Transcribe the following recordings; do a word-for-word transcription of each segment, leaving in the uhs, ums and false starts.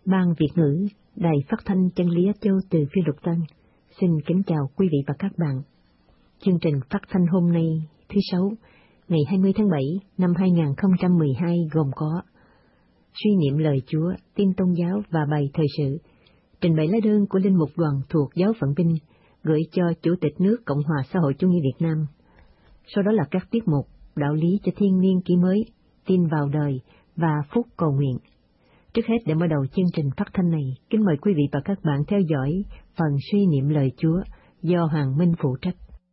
Ban Việt ngữ, Đài Phát thanh Chân lý Á Châu từ Phiên Lục Tân, xin kính chào quý vị và các bạn. Chương trình phát thanh hôm nay, thứ Sáu, ngày hai mươi tháng bảy năm hai nghìn không trăm mười hai gồm có suy niệm lời Chúa, tin tôn giáo và bài thời sự, trình bày lá đơn của linh mục đoàn thuộc giáo phận Vinh gửi cho Chủ tịch nước Cộng hòa xã hội chủ nghĩa Việt Nam. Sau đó là các tiết mục đạo lý cho thiên niên kỷ mới, tin vào đời và phúc cầu nguyện. Trước hết, để mở đầu chương trình phát thanh này, kính mời quý vị và các bạn theo dõi phần suy niệm lời Chúa do Hoàng Minh phụ trách.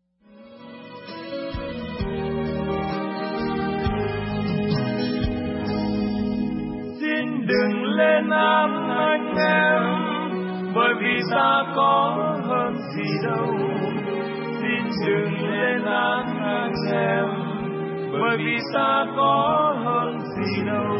Xin đừng lên án anh em, bởi vì ta có hơn gì đâu. Xin đừng lên án anh em, bởi vì ta có hơn gì đâu.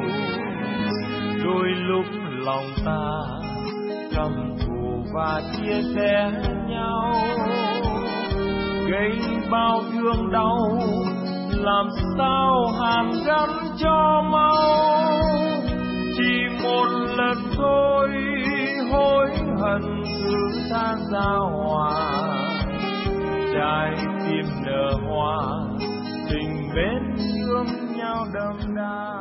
Đôi lúc lòng ta căm thù và chia rẽ nhau, gây bao thương đau, làm sao hàn gắn cho mau. Chỉ một lần thôi hối hận thứ ta giao hòa, trái tim nở hoa, tình bên thương nhau đậm đà.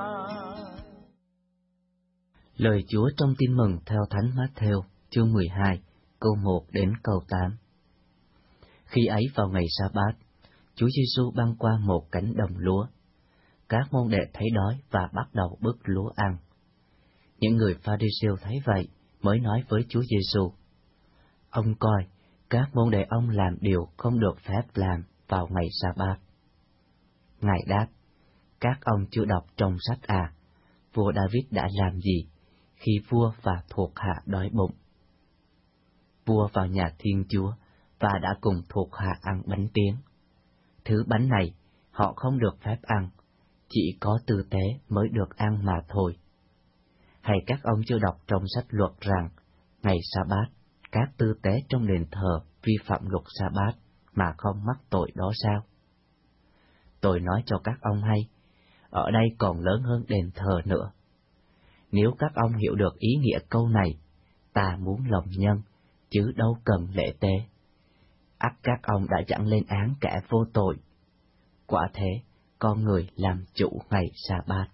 Lời Chúa trong Tin mừng theo Thánh Mát-thêu, chương mười hai, câu một đến câu tám. Khi ấy vào ngày Sa-bát, Chúa Giêsu băng qua một cánh đồng lúa. Các môn đệ thấy đói và bắt đầu bứt lúa ăn. Những người Pha-ri-siêu thấy vậy mới nói với Chúa Giêsu: Ông coi, các môn đệ ông làm điều không được phép làm vào ngày Sa-bát. Ngài đáp: Các ông chưa đọc trong sách à, vua David đã làm gì khi vua và thuộc hạ đói bụng? Vua vào nhà Thiên Chúa và đã cùng thuộc hạ ăn bánh tiếng. Thứ bánh này họ không được phép ăn, chỉ có tư tế mới được ăn mà thôi. Hay các ông chưa đọc trong sách luật rằng ngày Sa-bát các tư tế trong đền thờ vi phạm luật Sa-bát mà không mắc tội đó sao? Tôi nói cho các ông hay, ở đây còn lớn hơn đền thờ nữa. Nếu các ông hiểu được ý nghĩa câu này, ta muốn lòng nhân, chứ đâu cần lễ tế, ắt các ông đã dẫn lên án kẻ vô tội. Quả thế, con người làm chủ ngày Sa-bát.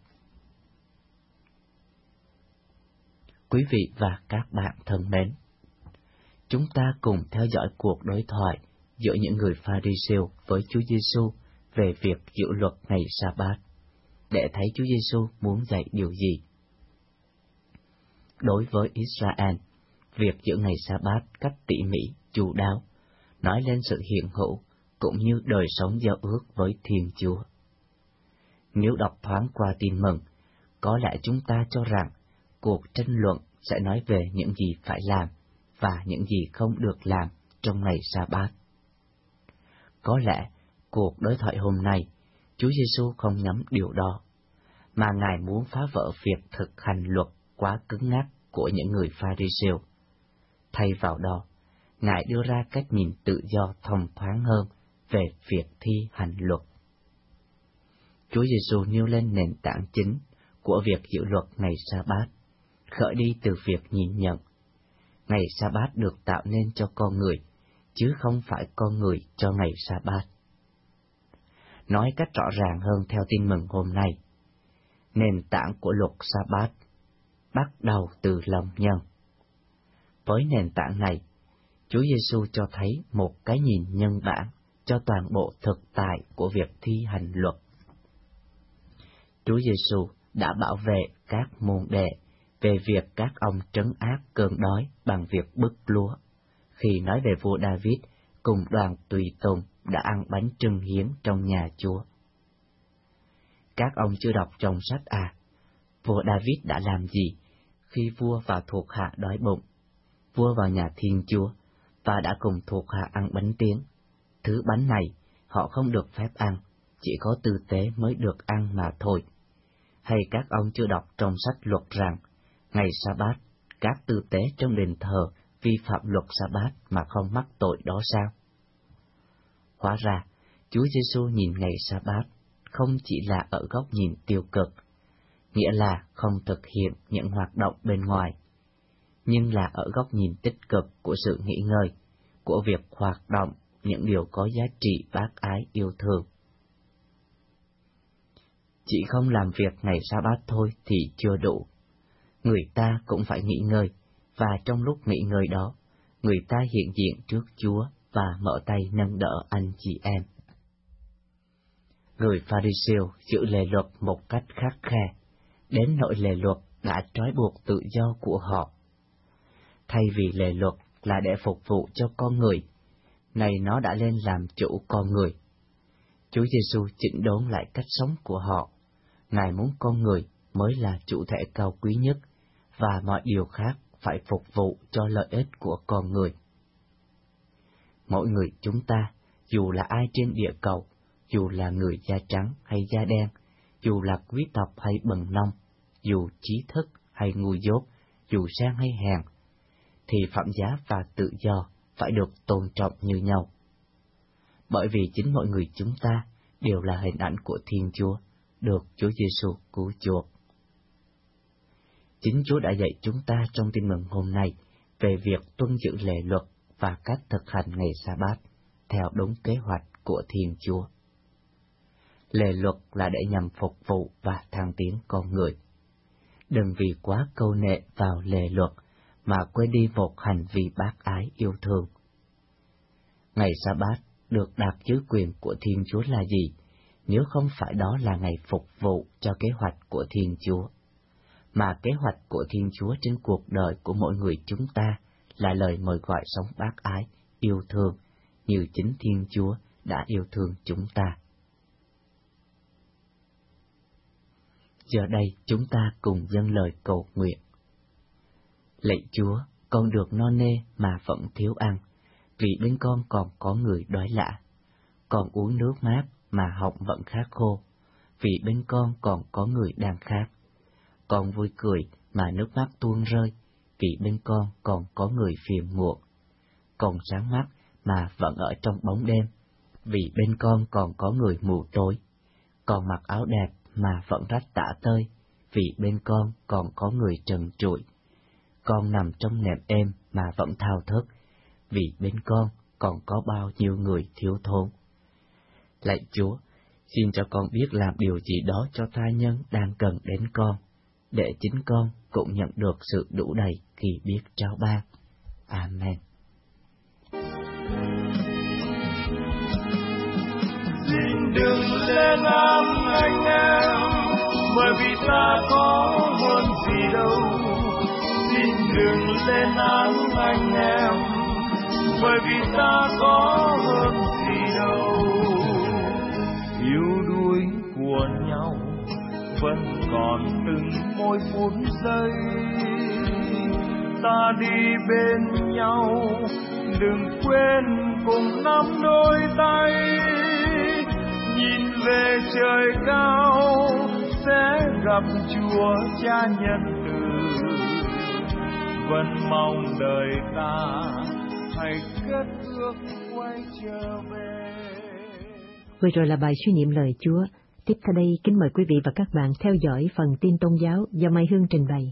Quý vị và các bạn thân mến, chúng ta cùng theo dõi cuộc đối thoại giữa những người Pha-ri-siêu với Chúa Giêsu về việc giữ luật ngày Sa-bát, để thấy Chúa Giêsu muốn dạy điều gì. Đối với Israel, việc giữ ngày Sa-bát cách tỉ mỉ, chu đáo, nói lên sự hiện hữu cũng như đời sống giao ước với Thiên Chúa. Nếu đọc thoáng qua Tin mừng, có lẽ chúng ta cho rằng cuộc tranh luận sẽ nói về những gì phải làm và những gì không được làm trong ngày Sa-bát. Có lẽ cuộc đối thoại hôm nay, Chúa Giêsu không nhắm điều đó, mà Ngài muốn phá vỡ việc thực hành luật quá cứng nhắc của những người Pha-ri-siêu. Thay vào đó, Ngài đưa ra cách nhìn tự do thông thoáng hơn về việc thi hành luật. Chúa Giêsu nêu lên nền tảng chính của việc giữ luật ngày Sa-bát, khởi đi từ việc nhìn nhận ngày Sa-bát được tạo nên cho con người, chứ không phải con người cho ngày Sa-bát. Nói cách rõ ràng hơn theo Tin mừng hôm nay, nền tảng của luật Sa-bát bắt đầu từ lòng nhân. Với nền tảng này, Chúa Giêsu cho thấy một cái nhìn nhân bản cho toàn bộ thực tại của việc thi hành luật. Chúa Giêsu đã bảo vệ các môn đệ về việc các ông trấn áp cơn đói bằng việc bứt lúa, khi nói về vua David cùng đoàn tùy tùng đã ăn bánh trưng hiến trong nhà Chúa. Các ông chưa đọc trong sách à, vua David đã làm gì khi vua và thuộc hạ đói bụng? Vua vào nhà Thiên Chúa và đã cùng thuộc hạ ăn bánh tiếng. Thứ bánh này họ không được phép ăn, chỉ có tư tế mới được ăn mà thôi. Hay các ông chưa đọc trong sách luật rằng ngày Sa-bát các tư tế trong đền thờ vi phạm luật Sa-bát mà không mắc tội đó sao? Hóa ra, Chúa Giêsu nhìn ngày Sa-bát không chỉ là ở góc nhìn tiêu cực, nghĩa là không thực hiện những hoạt động bên ngoài nhưng là ở góc nhìn tích cực của sự nghỉ ngơi, của việc hoạt động những điều có giá trị bác ái yêu thương. Chỉ không làm việc ngày Sa-bát thôi thì chưa đủ. Người ta cũng phải nghỉ ngơi, và trong lúc nghỉ ngơi đó, người ta hiện diện trước Chúa và mở tay nâng đỡ anh chị em. Người Pha-ri-siêu giữ lề luật một cách khắt khe, đến nỗi lề luật đã trói buộc tự do của họ. Thay vì lề luật là để phục vụ cho con người, này nó đã lên làm chủ con người. Chúa Giêsu chỉnh đốn lại cách sống của họ. Ngài muốn con người mới là chủ thể cao quý nhất, và mọi điều khác phải phục vụ cho lợi ích của con người. Mỗi người chúng ta, dù là ai trên địa cầu, dù là người da trắng hay da đen, dù là quý tộc hay bần nông, dù trí thức hay ngu dốt, dù sang hay hèn, thì phẩm giá và tự do phải được tôn trọng như nhau. Bởi vì chính mọi người chúng ta đều là hình ảnh của Thiên Chúa, được Chúa Giêsu cứu chuộc. Chính Chúa đã dạy chúng ta trong tin mừng hôm nay về việc tuân giữ lề luật và cách thực hành ngày Sa-bát theo đúng kế hoạch của Thiên Chúa. Lề luật là để nhằm phục vụ và thăng tiến con người. Đừng vì quá câu nệ vào lề luật mà quên đi một hành vi bác ái yêu thương. Ngày Sa-bát được đặt dưới quyền của Thiên Chúa là gì, nếu không phải đó là ngày phục vụ cho kế hoạch của Thiên Chúa, mà kế hoạch của Thiên Chúa trên cuộc đời của mỗi người chúng ta là lời mời gọi sống bác ái, yêu thương, như chính Thiên Chúa đã yêu thương chúng ta. Giờ đây chúng ta cùng dâng lời cầu nguyện. Lạy Chúa, con được no nê mà vẫn thiếu ăn, vì bên con còn có người đói lạ. Con uống nước mát mà họng vẫn khát khô, vì bên con còn có người đang khát. Con vui cười mà nước mắt tuôn rơi, vì bên con còn có người phiền muộn. Con sáng mắt mà vẫn ở trong bóng đêm, vì bên con còn có người mù tối. Con mặc áo đẹp mà vẫn rách tả tơi, vì bên con còn có người trần trụi. Con nằm trong nệm êm mà vẫn thao thức, vì bên con còn có bao nhiêu người thiếu thốn. Lạy Chúa, xin cho con biết làm điều gì đó cho tha nhân đang cần đến con, để chính con cũng nhận được sự đủ đầy khi biết trao ban. Amen. Xin đừng lên án anh em, bởi vì ta có hơn gì đâu. Xin đừng lên án anh em, bởi vì ta có hơn gì đâu. Yêu đuối của nhau vẫn còn từng mỗi phút giây, ta đi bên nhau đừng quên cùng nắm đôi tay. Nhìn về trời cao sẽ gặp Chúa Cha nhân từ, vẫn mong đời ta hãy kết ước quay trở về. Vừa rồi là bài suy niệm lời Chúa. Tiếp theo đây, kính mời quý vị và các bạn theo dõi phần tin tôn giáo do Mai Hương trình bày.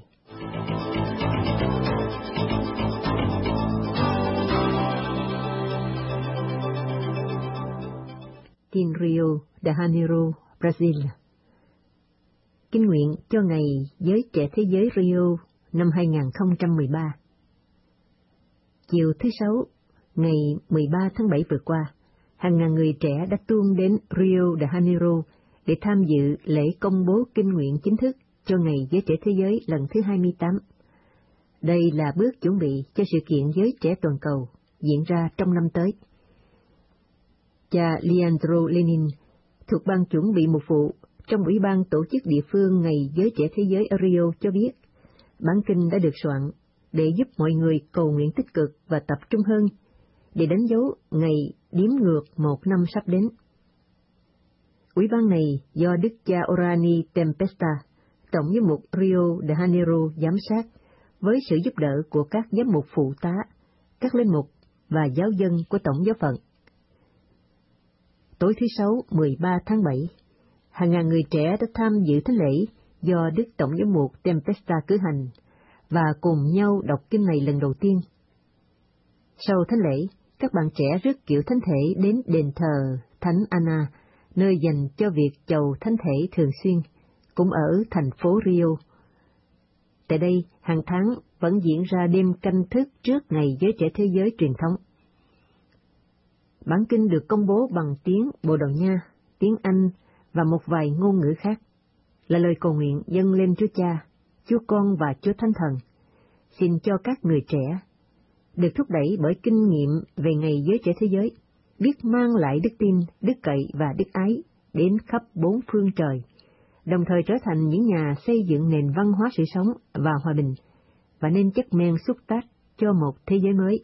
Tin Rio de Janeiro, Brazil. Kinh nguyện cho Ngày Giới Trẻ Thế giới Rio năm hai không một ba. Chiều thứ Sáu, ngày mười ba tháng bảy vừa qua, hàng ngàn người trẻ đã tuôn đến Rio de Janeiro để tham dự lễ công bố kinh nguyện chính thức cho Ngày Giới Trẻ Thế giới lần thứ hai mươi tám. Đây là bước chuẩn bị cho sự kiện giới trẻ toàn cầu diễn ra trong năm tới. Cha Leandro Lenin, thuộc ban chuẩn bị mục vụ trong Ủy ban tổ chức địa phương Ngày Giới Trẻ Thế giới ở Rio cho biết, bản kinh đã được soạn để giúp mọi người cầu nguyện tích cực và tập trung hơn để đánh dấu ngày đếm ngược một năm sắp đến. Ủy ban này do Đức cha Orani Tempesta, Tổng giám mục Rio de Janeiro giám sát, với sự giúp đỡ của các giám mục phụ tá, các linh mục và giáo dân của Tổng giáo phận. Tối thứ Sáu, mười ba tháng bảy, hàng ngàn người trẻ đã tham dự thánh lễ do Đức Tổng giám mục Tempesta cử hành, và cùng nhau đọc kinh này lần đầu tiên. Sau thánh lễ, các bạn trẻ rước kiệu thánh thể đến đền thờ Thánh Anna, nơi dành cho việc chầu thánh thể thường xuyên, cũng ở thành phố Rio. Tại đây, hàng tháng vẫn diễn ra đêm canh thức trước Ngày Giới Trẻ Thế Giới truyền thống. Bản kinh được công bố bằng tiếng Bồ Đào Nha, tiếng Anh và một vài ngôn ngữ khác, là lời cầu nguyện dâng lên Chúa Cha, Chúa Con và Chúa Thánh Thần, xin cho các người trẻ, được thúc đẩy bởi kinh nghiệm về Ngày Giới Trẻ Thế Giới, biết mang lại đức tin, đức cậy và đức ái đến khắp bốn phương trời, đồng thời trở thành những nhà xây dựng nền văn hóa sự sống và hòa bình, và nên chất men xúc tác cho một thế giới mới.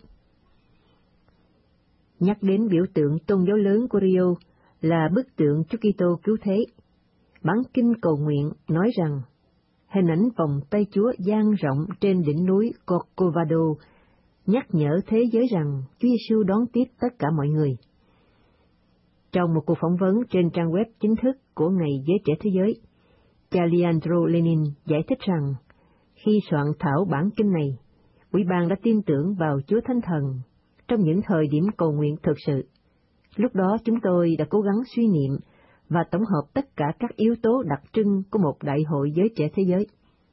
Nhắc đến biểu tượng tôn giáo lớn của Rio là bức tượng Chúa Kitô cứu thế. Bản kinh cầu nguyện nói rằng, hình ảnh vòng tay Chúa dang rộng trên đỉnh núi Corcovado nhắc nhở thế giới rằng Chúa Giêsu đón tiếp tất cả mọi người. Trong một cuộc phỏng vấn trên trang web chính thức của Ngày Giới Trẻ Thế Giới, cha Leandro Lenin giải thích rằng, khi soạn thảo bản kinh này, Ủy ban đã tin tưởng vào Chúa Thánh Thần trong những thời điểm cầu nguyện thực sự. Lúc đó chúng tôi đã cố gắng suy niệm và tổng hợp tất cả các yếu tố đặc trưng của một đại hội giới trẻ thế giới.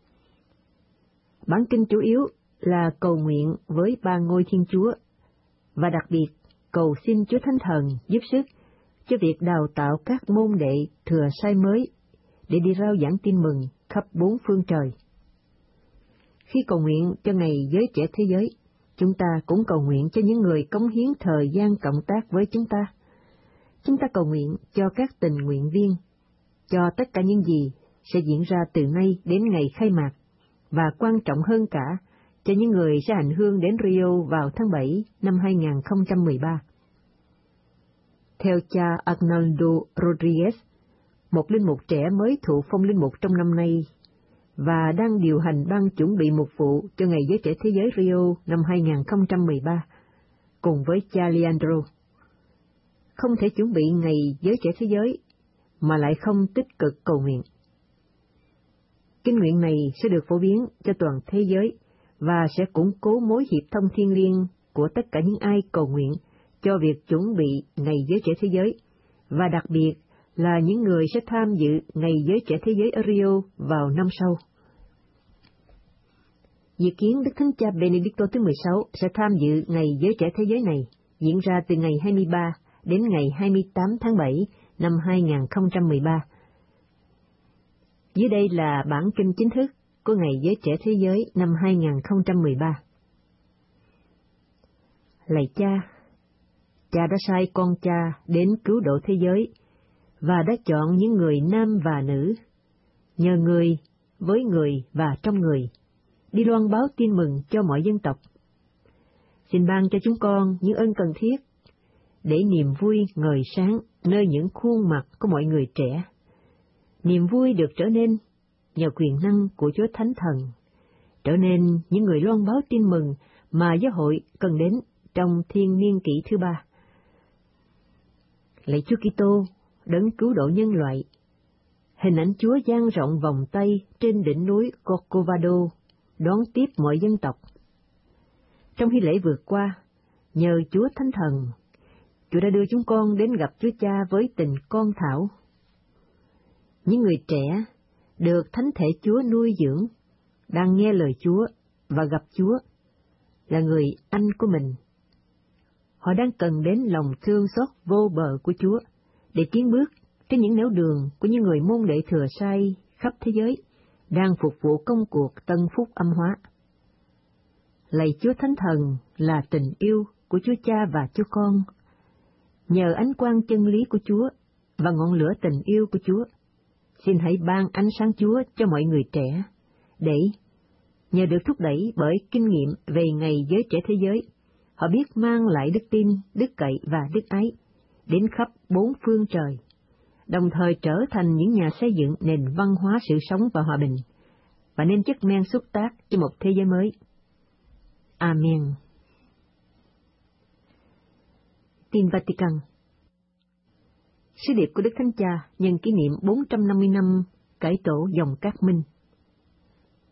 Bản kinh chủ yếu là cầu nguyện với ba ngôi Thiên Chúa, và đặc biệt cầu xin Chúa Thánh Thần giúp sức cho việc đào tạo các môn đệ thừa sai mới để đi rao giảng tin mừng khắp bốn phương trời. Khi cầu nguyện cho Ngày Giới Trẻ Thế Giới, chúng ta cũng cầu nguyện cho những người cống hiến thời gian cộng tác với chúng ta. Chúng ta cầu nguyện cho các tình nguyện viên, cho tất cả những gì sẽ diễn ra từ nay đến ngày khai mạc, và quan trọng hơn cả, cho những người sẽ hành hương đến Rio vào tháng bảy năm hai nghìn không trăm mười ba. Theo cha Arnaldo Rodriguez, một linh mục trẻ mới thụ phong linh mục trong năm nay, và đang điều hành ban chuẩn bị mục vụ cho Ngày Giới Trẻ Thế Giới Rio năm hai nghìn không trăm mười ba, cùng với cha Leandro. Không thể chuẩn bị Ngày Giới Trẻ Thế Giới mà lại không tích cực cầu nguyện. Kinh nguyện này sẽ được phổ biến cho toàn thế giới và sẽ củng cố mối hiệp thông thiêng liêng của tất cả những ai cầu nguyện cho việc chuẩn bị Ngày Giới Trẻ Thế Giới, và đặc biệt là những người sẽ tham dự Ngày Giới Trẻ Thế Giới ở Rio vào năm sau. Dự kiến Đức Thánh Cha Benedicto thứ mười sáu sẽ tham dự Ngày Giới Trẻ Thế Giới này, diễn ra từ ngày hai mươi ba đến ngày hai mươi tám tháng bảy năm hai nghìn không trăm mười ba. Dưới đây là bản kinh chính thức của Ngày Giới Trẻ Thế Giới năm hai nghìn không trăm mười ba. Lạy Cha, Cha đã sai con Cha đến cứu độ thế giới, và đã chọn những người nam và nữ, nhờ người, với người và trong người, đi loan báo tin mừng cho mọi dân tộc. Xin ban cho chúng con những ơn cần thiết, để niềm vui ngời sáng nơi những khuôn mặt của mọi người trẻ. Niềm vui được trở nên nhờ quyền năng của Chúa Thánh Thần, trở nên những người loan báo tin mừng mà giáo hội cần đến trong thiên niên kỷ thứ ba. Lạy Chúa Kitô, đấng cứu độ nhân loại, hình ảnh Chúa dang rộng vòng tay trên đỉnh núi Corcovado đón tiếp mọi dân tộc. Trong hy lễ vượt qua, nhờ Chúa Thánh Thần, Chúa đã đưa chúng con đến gặp Chúa Cha với tình con thảo. Những người trẻ được Thánh Thể Chúa nuôi dưỡng, đang nghe lời Chúa và gặp Chúa, là người anh của mình. Họ đang cần đến lòng thương xót vô bờ của Chúa để tiến bước trên những nẻo đường của những người môn đệ thừa sai khắp thế giới đang phục vụ công cuộc tân phúc âm hóa. Lạy Chúa Thánh Thần là tình yêu của Chúa Cha và Chúa Con. Nhờ ánh quang chân lý của Chúa và ngọn lửa tình yêu của Chúa, xin hãy ban ánh sáng Chúa cho mọi người trẻ, để, nhờ được thúc đẩy bởi kinh nghiệm về Ngày Giới Trẻ Thế Giới, họ biết mang lại đức tin, đức cậy và đức ái đến khắp bốn phương trời, đồng thời trở thành những nhà xây dựng nền văn hóa sự sống và hòa bình, và nên chất men xúc tác cho một thế giới mới. Amen. Tin Vatican. Sứ điệp của Đức Thánh Cha nhân kỷ niệm bốn trăm năm mươi năm cải tổ dòng Cát Minh.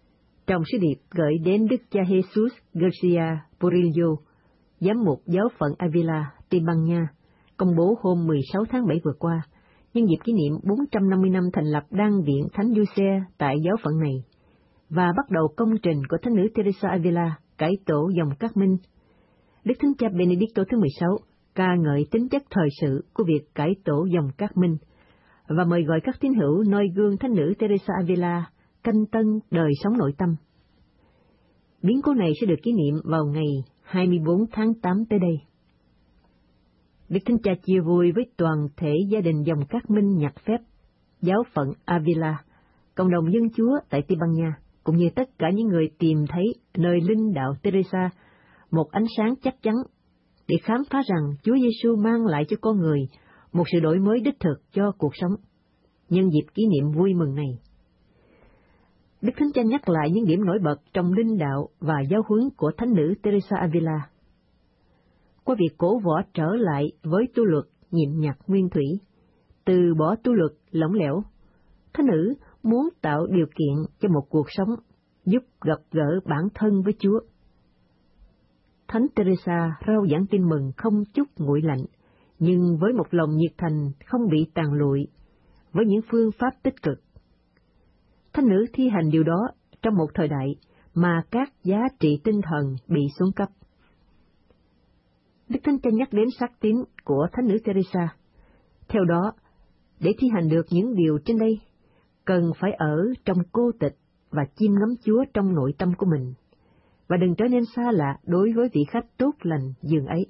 Trong sứ điệp gửi đến Đức cha Jesus Garcia Murillo, giám mục giáo phận Avila, Tây Ban Nha, công bố hôm mười sáu tháng bảy vừa qua, nhân dịp kỷ niệm bốn trăm năm mươi năm thành lập Đan viện Thánh Giuse tại giáo phận này, và bắt đầu công trình của Thánh nữ Teresa Avila cải tổ dòng Các Minh, Đức Thánh cha Benedicto thứ mười sáu ca ngợi tính chất thời sự của việc cải tổ dòng Các Minh và mời gọi các tín hữu noi gương Thánh nữ Teresa Avila canh tân đời sống nội tâm. Biến cố này sẽ được kỷ niệm vào ngày hai mươi bốn tháng tám tới đây. Đức Thánh Cha chia vui với toàn thể gia đình dòng Các Minh nhặt phép, giáo phận Avila, cộng đồng dân Chúa tại Tây Ban Nha, cũng như tất cả những người tìm thấy nơi linh đạo Teresa một ánh sáng chắc chắn để khám phá rằng Chúa Giêsu mang lại cho con người một sự đổi mới đích thực cho cuộc sống. Nhân dịp kỷ niệm vui mừng này, Đức Thánh Cha nhắc lại những điểm nổi bật trong linh đạo và giáo huấn của Thánh nữ Teresa Avila. Qua việc cổ võ trở lại với tu luật nhịn nhặt nguyên thủy, từ bỏ tu luật lỏng lẻo, Thánh nữ muốn tạo điều kiện cho một cuộc sống giúp gặp gỡ bản thân với Chúa. Thánh Teresa rao giảng tin mừng không chút nguội lạnh, nhưng với một lòng nhiệt thành không bị tàn lụi, với những phương pháp tích cực. Thánh nữ thi hành điều đó trong một thời đại mà các giá trị tinh thần bị xuống cấp. Đức Thánh Cha nhắc đến sắc tín của Thánh nữ Teresa. Theo đó, để thi hành được những điều trên đây, cần phải ở trong cô tịch và chiêm ngắm Chúa trong nội tâm của mình, và đừng trở nên xa lạ đối với vị khách tốt lành dường ấy.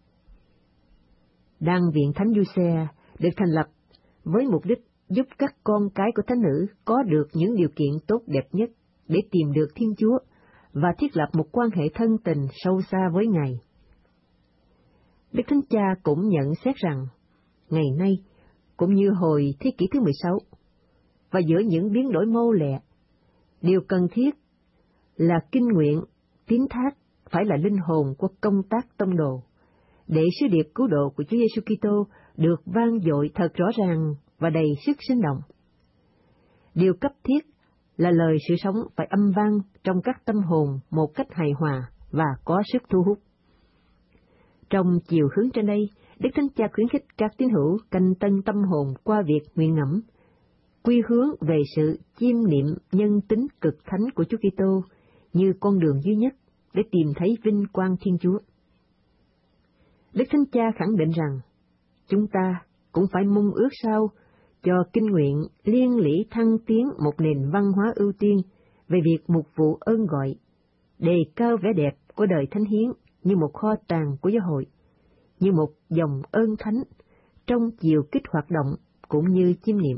Đan viện Thánh Giuse được thành lập với mục đích giúp các con cái của Thánh nữ có được những điều kiện tốt đẹp nhất để tìm được Thiên Chúa và thiết lập một quan hệ thân tình sâu xa với Ngài. Đức Thánh Cha cũng nhận xét rằng, ngày nay, cũng như hồi thế kỷ thứ mười sáu, và giữa những biến đổi mau lẹ, điều cần thiết là kinh nguyện, tín thác phải là linh hồn của công tác tông đồ, để sứ điệp cứu độ của Chúa Giêsu Kitô được vang dội thật rõ ràng và đầy sức sinh động. Điều cấp thiết là lời sự sống phải âm vang trong các tâm hồn một cách hài hòa và có sức thu hút. Trong chiều hướng trên đây, Đức Thánh Cha khuyến khích các tín hữu canh tân tâm hồn qua việc nguyện ngẫm, quy hướng về sự chiêm niệm nhân tính cực thánh của Chúa Kitô như con đường duy nhất để tìm thấy vinh quang Thiên Chúa. Đức Thánh Cha khẳng định rằng, chúng ta cũng phải mong ước sao cho kinh nguyện liên lỉ thăng tiến một nền văn hóa ưu tiên về việc mục vụ ơn gọi, đề cao vẻ đẹp của đời thánh hiến như một kho tàng của giáo hội, như một dòng ơn thánh trong chiều kích hoạt động cũng như chiêm niệm.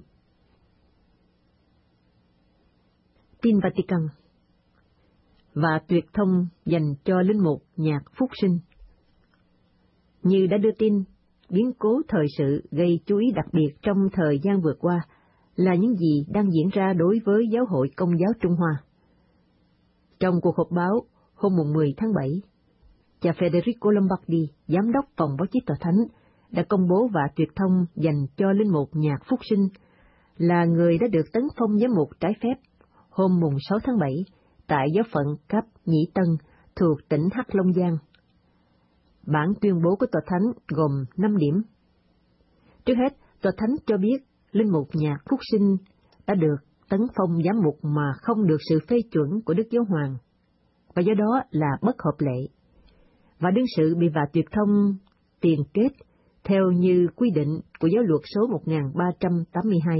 Tin Vatican và tuyệt thông dành cho linh mục nhạc Phúc Sinh. Như đã đưa tin, biến cố thời sự gây chú ý đặc biệt trong thời gian vừa qua là những gì đang diễn ra đối với Giáo hội Công giáo Trung Hoa. Trong cuộc họp báo hôm mười tháng bảy, cha Federico Lombardi, giám đốc phòng báo chí Tòa Thánh, đã công bố và tuyệt thông dành cho linh mục nhạc Phúc Sinh, là người đã được tấn phong giám mục trái phép hôm sáu tháng bảy tại giáo phận Cáp Nhĩ Tân thuộc tỉnh Hắc Long Giang. Bản tuyên bố của Tòa Thánh gồm năm điểm. Trước hết, Tòa Thánh cho biết linh mục nhạc Phúc Sinh đã được tấn phong giám mục mà không được sự phê chuẩn của Đức Giáo Hoàng, và do đó là bất hợp lệ, và đương sự bị vạ tuyệt thông tiền kết theo như quy định của Giáo luật số một nghìn ba trăm tám mươi hai.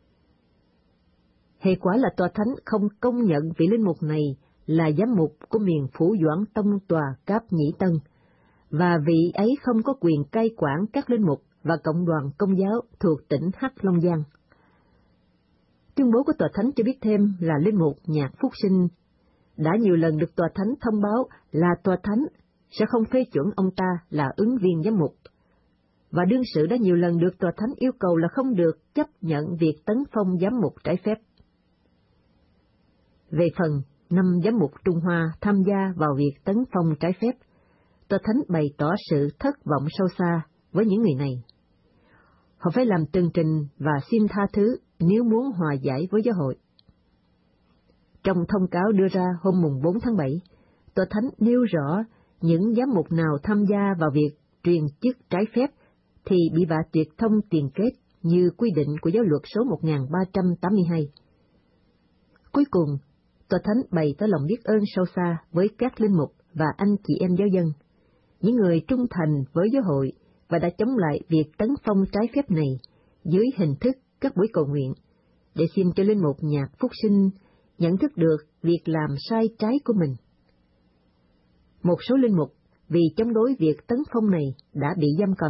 Hệ quả là Tòa Thánh không công nhận vị linh mục này là giám mục của miền Phủ Doãn Tông Tòa Cáp Nhĩ Tân, và vị ấy không có quyền cai quản các linh mục và cộng đoàn công giáo thuộc tỉnh Hắc Long Giang. Tuyên bố của Tòa Thánh cho biết thêm là linh mục nhạc Phúc Sinh đã nhiều lần được Tòa Thánh thông báo là Tòa Thánh sẽ không phê chuẩn ông ta là ứng viên giám mục, và đương sự đã nhiều lần được Tòa Thánh yêu cầu là không được chấp nhận việc tấn phong giám mục trái phép. Về phần năm giám mục Trung Hoa tham gia vào việc tấn phong trái phép, Tòa Thánh bày tỏ sự thất vọng sâu xa với những người này. Họ phải làm tường trình và xin tha thứ nếu muốn hòa giải với giáo hội. Trong thông cáo đưa ra hôm mùng bốn tháng bảy, Tòa Thánh nêu rõ những giám mục nào tham gia vào việc truyền chức trái phép thì bị vạ tuyệt thông tiền kết như quy định của giáo luật số một nghìn ba trăm tám mươi hai. Cuối cùng, Tòa Thánh bày tỏ lòng biết ơn sâu xa với các linh mục và anh chị em giáo dân, những người trung thành với giáo hội và đã chống lại việc tấn phong trái phép này dưới hình thức các buổi cầu nguyện, để xin cho linh mục Nhạc Phúc Sinh nhận thức được việc làm sai trái của mình. Một số linh mục vì chống đối việc tấn phong này đã bị giam cầm.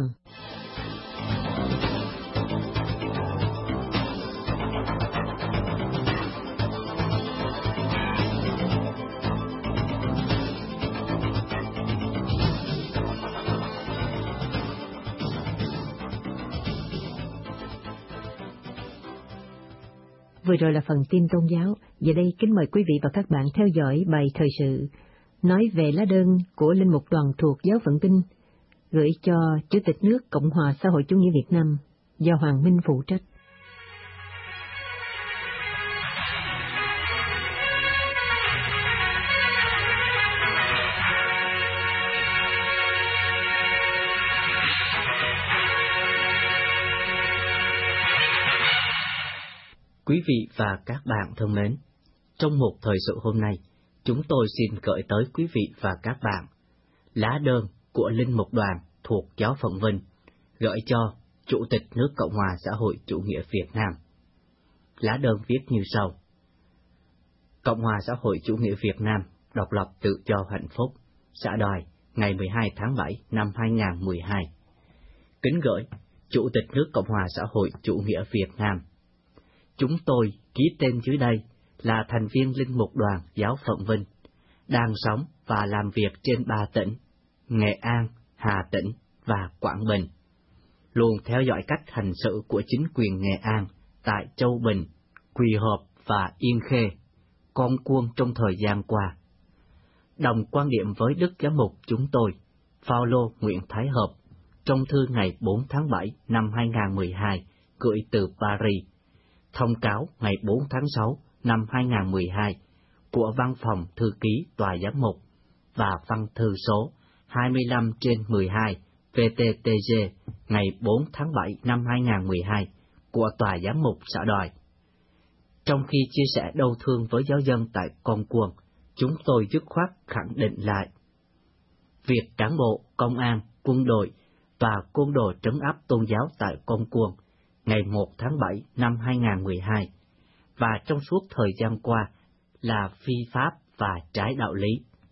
Vừa rồi là phần tin tôn giáo. Giờ đây kính mời quý vị và các bạn theo dõi bài thời sự nói về lá đơn của linh mục đoàn thuộc Giáo phận Vinh gửi cho Chủ tịch nước Cộng hòa xã hội chủ nghĩa Việt Nam do Hoàng Minh phụ trách. Quý vị và các bạn thân mến, trong một thời sự hôm nay, chúng tôi xin gửi tới quý vị và các bạn lá đơn của linh mục đoàn thuộc Giáo phận Vinh gửi cho Chủ tịch nước Cộng hòa xã hội chủ nghĩa Việt Nam. Lá đơn viết như sau: Cộng hòa xã hội chủ nghĩa Việt Nam, độc lập tự do hạnh phúc, xã Đòi, ngày mười hai tháng bảy năm hai nghìn không trăm mười hai. Kính gửi Chủ tịch nước Cộng hòa xã hội chủ nghĩa Việt Nam. Chúng tôi ký tên dưới đây là thành viên linh mục đoàn Giáo phận Vinh, đang sống và làm việc trên ba tỉnh, Nghệ An, Hà Tĩnh và Quảng Bình, luôn theo dõi cách hành xử của chính quyền Nghệ An tại Châu Bình, Quỳ Hợp và Yên Khê, Con Cuông trong thời gian qua. Đồng quan điểm với Đức Giám mục chúng tôi, Phaolô Nguyễn Thái Hợp, trong thư ngày bốn tháng bảy năm hai nghìn không trăm mười hai gửi từ Paris, thông cáo ngày bốn tháng sáu năm hai nghìn không trăm mười hai của Văn phòng Thư ký Tòa Giám mục và văn thư số hai mươi lăm trên mười hai V T T G ngày bốn tháng bảy năm hai nghìn không trăm mười hai của Tòa Giám mục xã Đòi. Trong khi chia sẻ đau thương với giáo dân tại Con Cuông, chúng tôi dứt khoát khẳng định lại việc cán bộ, công an, quân đội và côn đồ trấn áp tôn giáo tại Con Cuông ngày một tháng bảy năm hai nghìn không trăm mười hai và trong suốt thời gian qua là phi pháp và trái đạo lý.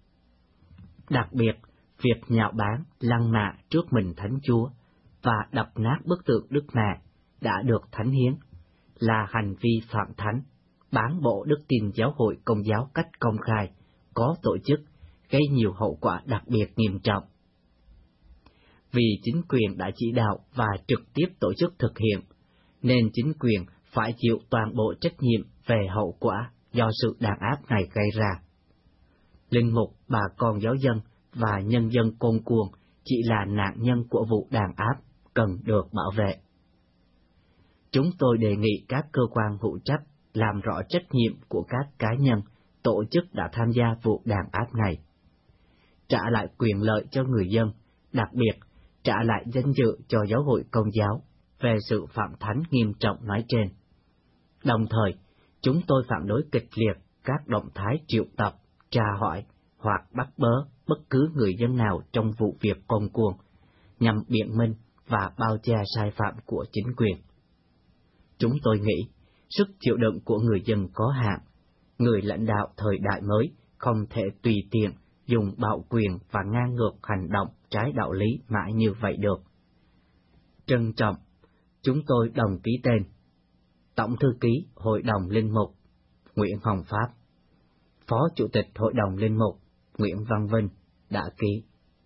Đặc biệt, việc nhạo báng, lăng mạ trước mình Thánh Chúa và đập nát bức tượng Đức Mẹ đã được thánh hiến là hành vi phạm thánh, bán bộ đức tin giáo hội Công giáo cách công khai, có tổ chức, gây nhiều hậu quả đặc biệt nghiêm trọng. Vì chính quyền đã chỉ đạo và trực tiếp tổ chức thực hiện, nên chính quyền phải chịu toàn bộ trách nhiệm về hậu quả do sự đàn áp này gây ra. Linh mục, bà con giáo dân và nhân dân Con Cuông chỉ là nạn nhân của vụ đàn áp, cần được bảo vệ. Chúng tôi đề nghị các cơ quan hữu trách làm rõ trách nhiệm của các cá nhân, tổ chức đã tham gia vụ đàn áp này, trả lại quyền lợi cho người dân, đặc biệt trả lại danh dự cho giáo hội Công giáo về sự phạm thánh nghiêm trọng nói trên. Đồng thời, chúng tôi phản đối kịch liệt các động thái triệu tập, tra hỏi hoặc bắt bớ bất cứ người dân nào trong vụ việc Con Cuông, nhằm biện minh và bao che sai phạm của chính quyền. Chúng tôi nghĩ, sức chịu đựng của người dân có hạn, người lãnh đạo thời đại mới không thể tùy tiện dùng bạo quyền và ngang ngược hành động trái đạo lý mãi như vậy được. Trân trọng, chúng tôi đồng ký tên Tổng Thư ký Hội đồng Linh mục Nguyễn Hồng Pháp, Phó Chủ tịch Hội đồng Linh mục Nguyễn Văn Vinh đã ký.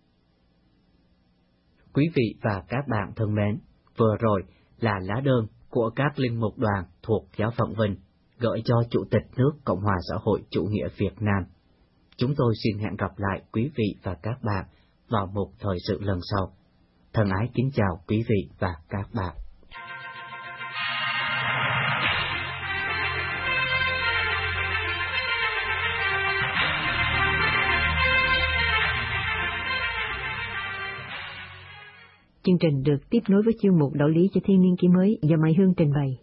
Quý vị và các bạn thân mến, vừa rồi là lá đơn của các linh mục đoàn thuộc Giáo phận Vinh gửi cho Chủ tịch nước Cộng hòa xã hội chủ nghĩa Việt Nam. Chúng tôi xin hẹn gặp lại quý vị và các bạn vào một thời sự lần sau. Thân ái kính chào quý vị và các bạn. Chương trình được tiếp nối với chuyên mục Đạo lý cho thiên niên kỷ mới do Mai Hương trình bày.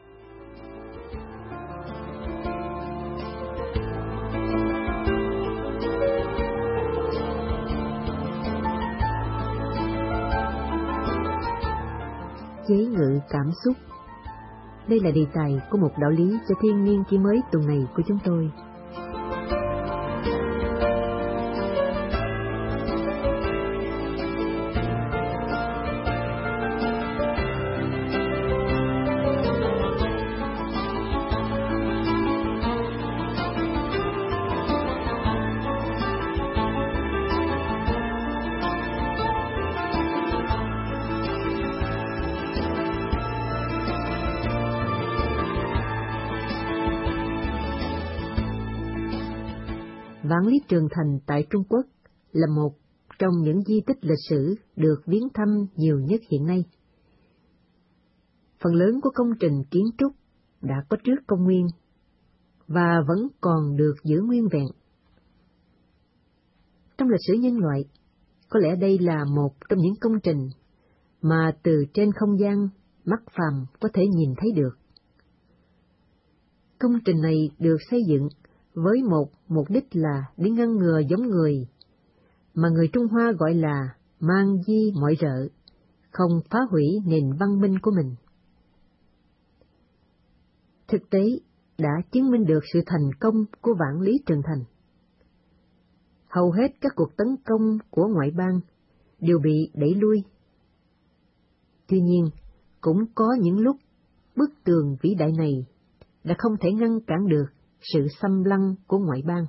Chế ngự cảm xúc. Đây là đề tài của một đạo lý cho thiên niên kỷ mới tuần này của chúng tôi. Vạn Lý Trường Thành tại Trung Quốc là một trong những di tích lịch sử được viếng thăm nhiều nhất hiện nay. Phần lớn của công trình kiến trúc đã có trước công nguyên và vẫn còn được giữ nguyên vẹn. Trong lịch sử nhân loại, có lẽ đây là một trong những công trình mà từ trên không gian mắt phàm có thể nhìn thấy được. Công trình này được xây dựng với một mục đích là để ngăn ngừa giống người, mà người Trung Hoa gọi là mang di mọi rợ, không phá hủy nền văn minh của mình. Thực tế đã chứng minh được sự thành công của Vạn Lý Trường Thành. Hầu hết các cuộc tấn công của ngoại bang đều bị đẩy lui. Tuy nhiên, cũng có những lúc bức tường vĩ đại này đã không thể ngăn cản được sự xâm lăng của ngoại bang.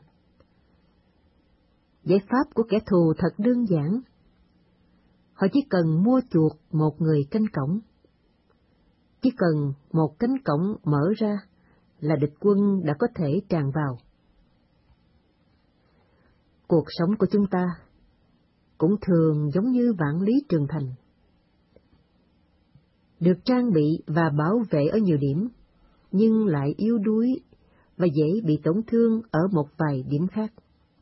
Giải pháp của kẻ thù thật đơn giản. Họ chỉ cần mua chuộc một người canh cổng. Chỉ cần một cánh cổng mở ra là địch quân đã có thể tràn vào. Cuộc sống của chúng ta cũng thường giống như Vạn Lý Trường Thành, được trang bị và bảo vệ ở nhiều điểm, nhưng lại yếu đuối và dễ bị tổn thương ở một vài điểm khác.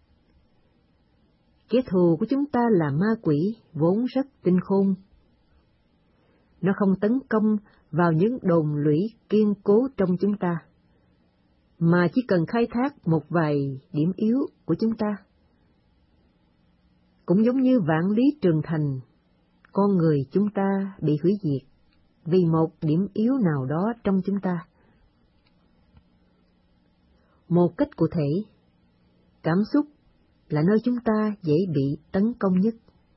Kẻ thù của chúng ta là ma quỷ vốn rất tinh khôn. Nó không tấn công vào những đồn lũy kiên cố trong chúng ta, mà chỉ cần khai thác một vài điểm yếu của chúng ta. Cũng giống như Vạn Lý Trường Thành, con người chúng ta bị hủy diệt vì một điểm yếu nào đó trong chúng ta. Một cách cụ thể, cảm xúc là nơi chúng ta dễ bị tấn công nhất.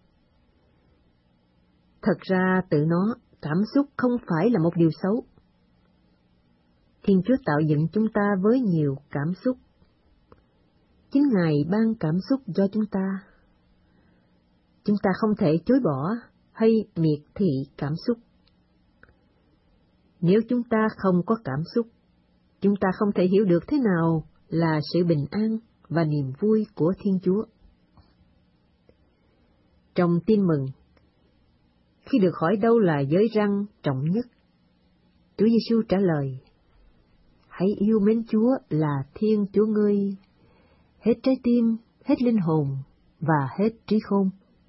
Thật ra tự nó, cảm xúc không phải là một điều xấu. Thiên Chúa tạo dựng chúng ta với nhiều cảm xúc. Chính Ngài ban cảm xúc cho chúng ta. Chúng ta không thể chối bỏ hay miệt thị cảm xúc. Nếu chúng ta không có cảm xúc, chúng ta không thể hiểu được thế nào là sự bình an và niềm vui của Thiên Chúa. Trong Tin Mừng, khi được hỏi đâu là giới răn trọng nhất, Chúa Giêsu trả lời: hãy yêu mến Chúa là Thiên Chúa ngươi, hết trái tim, hết linh hồn và hết trí khôn.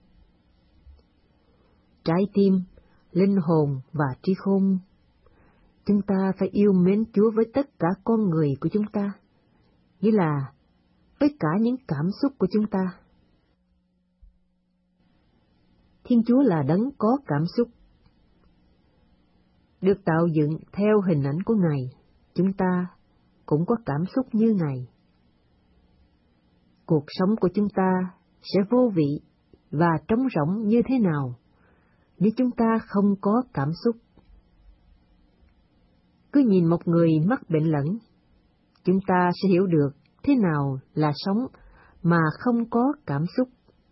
Trái tim, linh hồn và trí khôn. Chúng ta phải yêu mến Chúa với tất cả con người của chúng ta, nghĩa là với cả những cảm xúc của chúng ta. Thiên Chúa là đấng có cảm xúc. Được tạo dựng theo hình ảnh của Ngài, chúng ta cũng có cảm xúc như Ngài. Cuộc sống của chúng ta sẽ vô vị và trống rỗng như thế nào nếu chúng ta không có cảm xúc. Cứ nhìn một người mắc bệnh lẫn, chúng ta sẽ hiểu được thế nào là sống mà không có cảm xúc.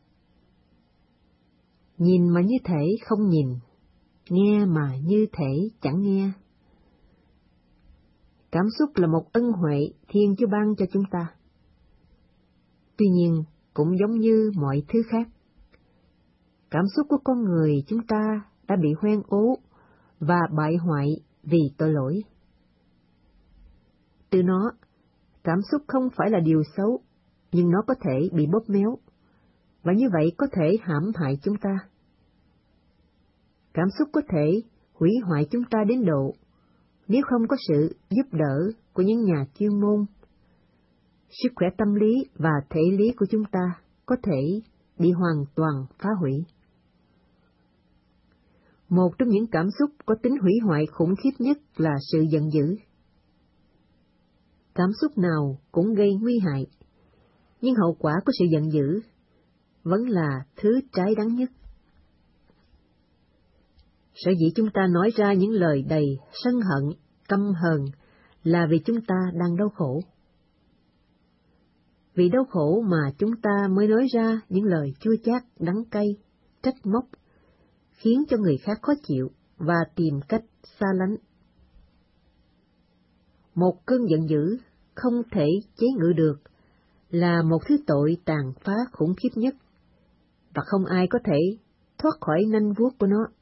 Nhìn mà như thể không nhìn, nghe mà như thể chẳng nghe. Cảm xúc là một ân huệ Thiên Chúa ban cho chúng ta. Tuy nhiên, cũng giống như mọi thứ khác, cảm xúc của con người chúng ta đã bị hoen ố và bại hoại vì tội lỗi. Từ nó, cảm xúc không phải là điều xấu, nhưng nó có thể bị bóp méo, và như vậy có thể hãm hại chúng ta. Cảm xúc có thể hủy hoại chúng ta đến độ, nếu không có sự giúp đỡ của những nhà chuyên môn, sức khỏe tâm lý và thể lý của chúng ta có thể bị hoàn toàn phá hủy. Một trong những cảm xúc có tính hủy hoại khủng khiếp nhất là sự giận dữ. Cảm xúc nào cũng gây nguy hại, nhưng hậu quả của sự giận dữ vẫn là thứ trái đắng nhất. Sở dĩ chúng ta nói ra những lời đầy sân hận, căm hờn là vì chúng ta đang đau khổ. Vì đau khổ mà chúng ta mới nói ra những lời chua chát, đắng cay, trách móc, khiến cho người khác khó chịu và tìm cách xa lánh. Một cơn giận dữ không thể chế ngự được là một thứ tội tàn phá khủng khiếp nhất, và không ai có thể thoát khỏi nanh vuốt của nó.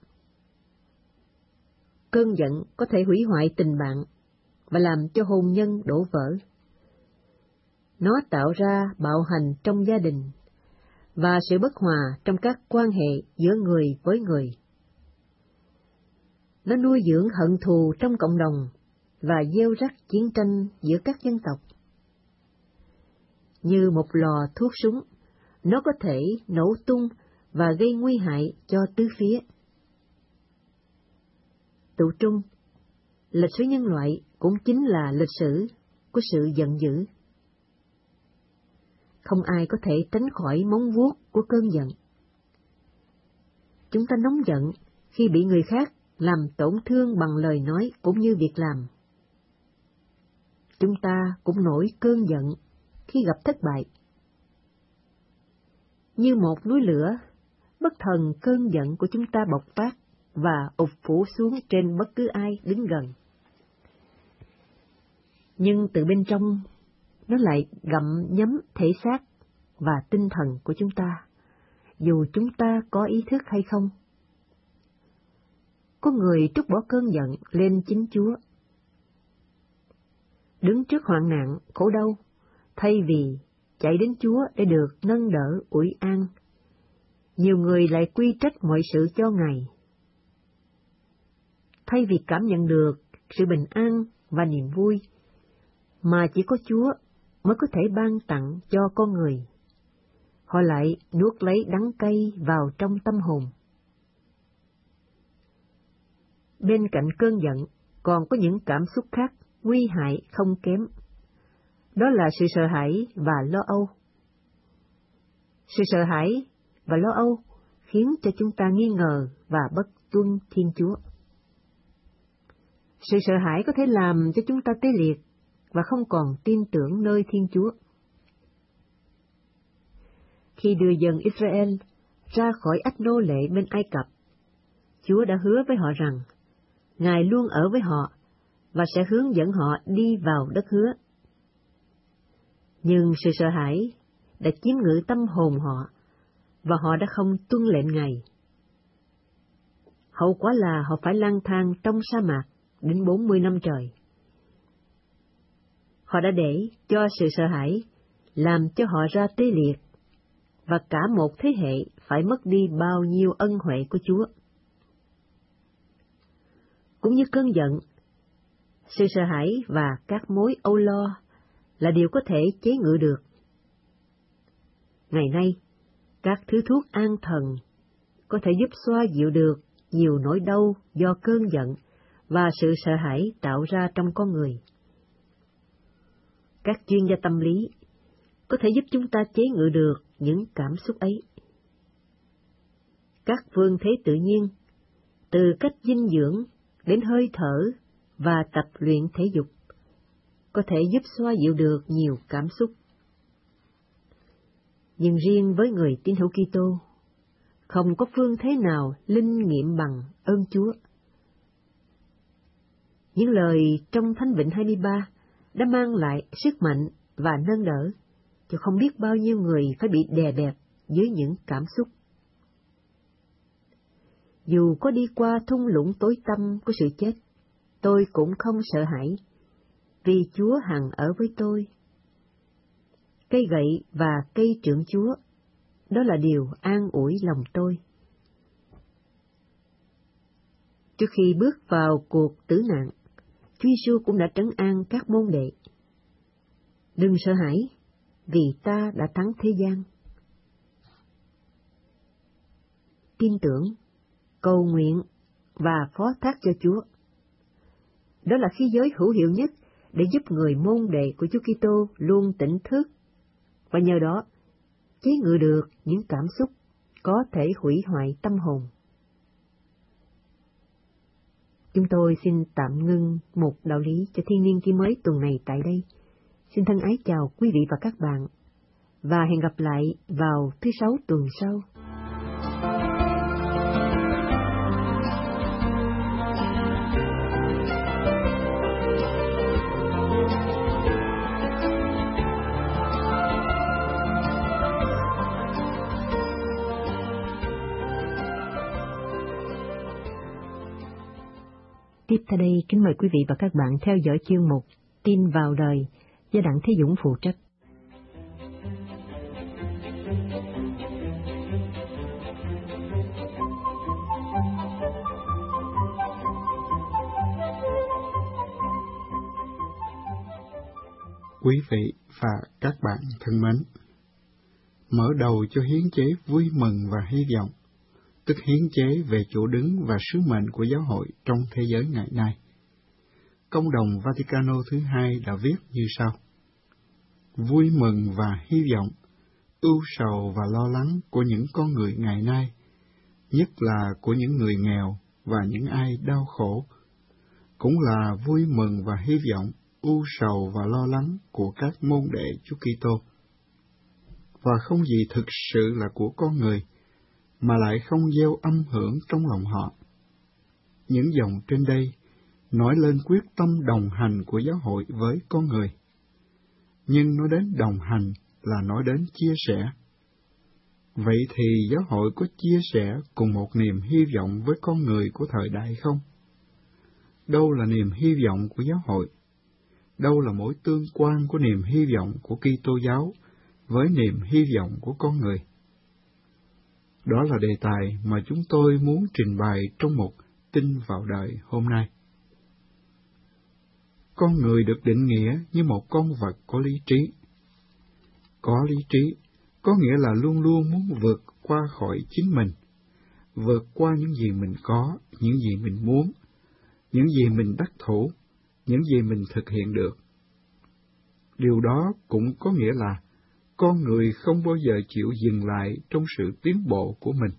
Cơn giận có thể hủy hoại tình bạn và làm cho hôn nhân đổ vỡ. Nó tạo ra bạo hành trong gia đình và sự bất hòa trong các quan hệ giữa người với người. Nó nuôi dưỡng hận thù trong cộng đồng và gieo rắc chiến tranh giữa các dân tộc. Như một lò thuốc súng, nó có thể nổ tung và gây nguy hại cho tứ phía. Tụ trung, lịch sử nhân loại cũng chính là lịch sử của sự giận dữ. Không ai có thể tránh khỏi móng vuốt của cơn giận. Chúng ta nóng giận khi bị người khác làm tổn thương bằng lời nói cũng như việc làm. Chúng ta cũng nổi cơn giận khi gặp thất bại. Như một núi lửa, bất thần cơn giận của chúng ta bộc phát và ụp phủ xuống trên bất cứ ai đứng gần. Nhưng từ bên trong, nó lại gặm nhấm thể xác và tinh thần của chúng ta, dù chúng ta có ý thức hay không. Có người trút bỏ cơn giận lên chính Chúa. Đứng trước hoạn nạn, khổ đau, thay vì chạy đến Chúa để được nâng đỡ ủi an, nhiều người lại quy trách mọi sự cho Ngài. Thay vì cảm nhận được sự bình an và niềm vui mà chỉ có Chúa mới có thể ban tặng cho con người, họ lại nuốt lấy đắng cay vào trong tâm hồn. Bên cạnh cơn giận còn có những cảm xúc khác nguy hại không kém. Đó là sự sợ hãi và lo âu. Sự sợ hãi và lo âu khiến cho chúng ta nghi ngờ và bất tuân Thiên Chúa. Sự sợ hãi có thể làm cho chúng ta tê liệt và không còn tin tưởng nơi Thiên Chúa. Khi đưa dân Israel ra khỏi ách nô lệ bên Ai Cập, Chúa đã hứa với họ rằng Ngài luôn ở với họ và sẽ hướng dẫn họ đi vào đất hứa. Nhưng sự sợ hãi đã chiếm ngự tâm hồn họ và họ đã không tuân lệnh Ngài. Hậu quả là họ phải lang thang trong sa mạc đến bốn mươi năm trời. Họ đã để cho sự sợ hãi làm cho họ ra tê liệt, và cả một thế hệ phải mất đi bao nhiêu ân huệ của Chúa. Cũng như cơn giận, sự sợ hãi và các mối âu lo là điều có thể chế ngự được. Ngày nay, các thứ thuốc an thần có thể giúp xoa dịu được nhiều nỗi đau do cơn giận và sự sợ hãi tạo ra trong con người. Các chuyên gia tâm lý có thể giúp chúng ta chế ngự được những cảm xúc ấy. Các phương thế tự nhiên, từ cách dinh dưỡng đến hơi thở và tập luyện thể dục, có thể giúp xoa dịu được nhiều cảm xúc. Nhưng riêng với người tín hữu Kitô, không có phương thế nào linh nghiệm bằng ơn Chúa. Những lời trong Thánh Vịnh hai mươi ba đã mang lại sức mạnh và nâng đỡ cho không biết bao nhiêu người phải bị đè bẹp dưới những cảm xúc. Dù có đi qua thung lũng tối tăm của sự chết, tôi cũng không sợ hãi, vì Chúa hằng ở với tôi. Cây gậy và cây trượng Chúa, đó là điều an ủi lòng tôi. Trước khi bước vào cuộc tử nạn, Chúa Giêsu cũng đã trấn an các môn đệ. Đừng sợ hãi, vì ta đã thắng thế gian. Tin tưởng, cầu nguyện và phó thác cho Chúa. Đó là khí giới hữu hiệu nhất để giúp người môn đệ của Chúa Kitô luôn tỉnh thức, và nhờ đó chế ngự được những cảm xúc có thể hủy hoại tâm hồn. Chúng tôi xin tạm ngưng một đạo lý cho thiên niên ký mới tuần này tại đây. Xin thân ái chào quý vị và các bạn, và hẹn gặp lại vào thứ Sáu tuần sau. Tiếp theo đây, kính mời quý vị và các bạn theo dõi chương mục Tin vào đời do Đặng Thế Dũng phụ trách. Quý vị và các bạn thân mến, mở đầu cho hiến chế vui mừng và hy vọng, tức hiến chế về chỗ đứng và sứ mệnh của giáo hội trong thế giới ngày nay. Công đồng Vaticano thứ hai đã viết như sau: vui mừng và hy vọng, ưu sầu và lo lắng của những con người ngày nay, nhất là của những người nghèo và những ai đau khổ, cũng là vui mừng và hy vọng, ưu sầu và lo lắng của các môn đệ Chúa Kitô. Và không gì thực sự là của con người, mà lại không gieo âm hưởng trong lòng họ. Những dòng trên đây nói lên quyết tâm đồng hành của giáo hội với con người. Nhưng nói đến đồng hành là nói đến chia sẻ. Vậy thì giáo hội có chia sẻ cùng một niềm hy vọng với con người của thời đại không? Đâu là niềm hy vọng của giáo hội? Đâu là mối tương quan của niềm hy vọng của Kitô giáo với niềm hy vọng của con người? Đó là đề tài mà chúng tôi muốn trình bày trong một Tin vào đời hôm nay. Con người được định nghĩa như một con vật có lý trí. Có lý trí có nghĩa là luôn luôn muốn vượt qua khỏi chính mình, vượt qua những gì mình có, những gì mình muốn, những gì mình đắc thủ, những gì mình thực hiện được. Điều đó cũng có nghĩa là con người không bao giờ chịu dừng lại trong sự tiến bộ của mình.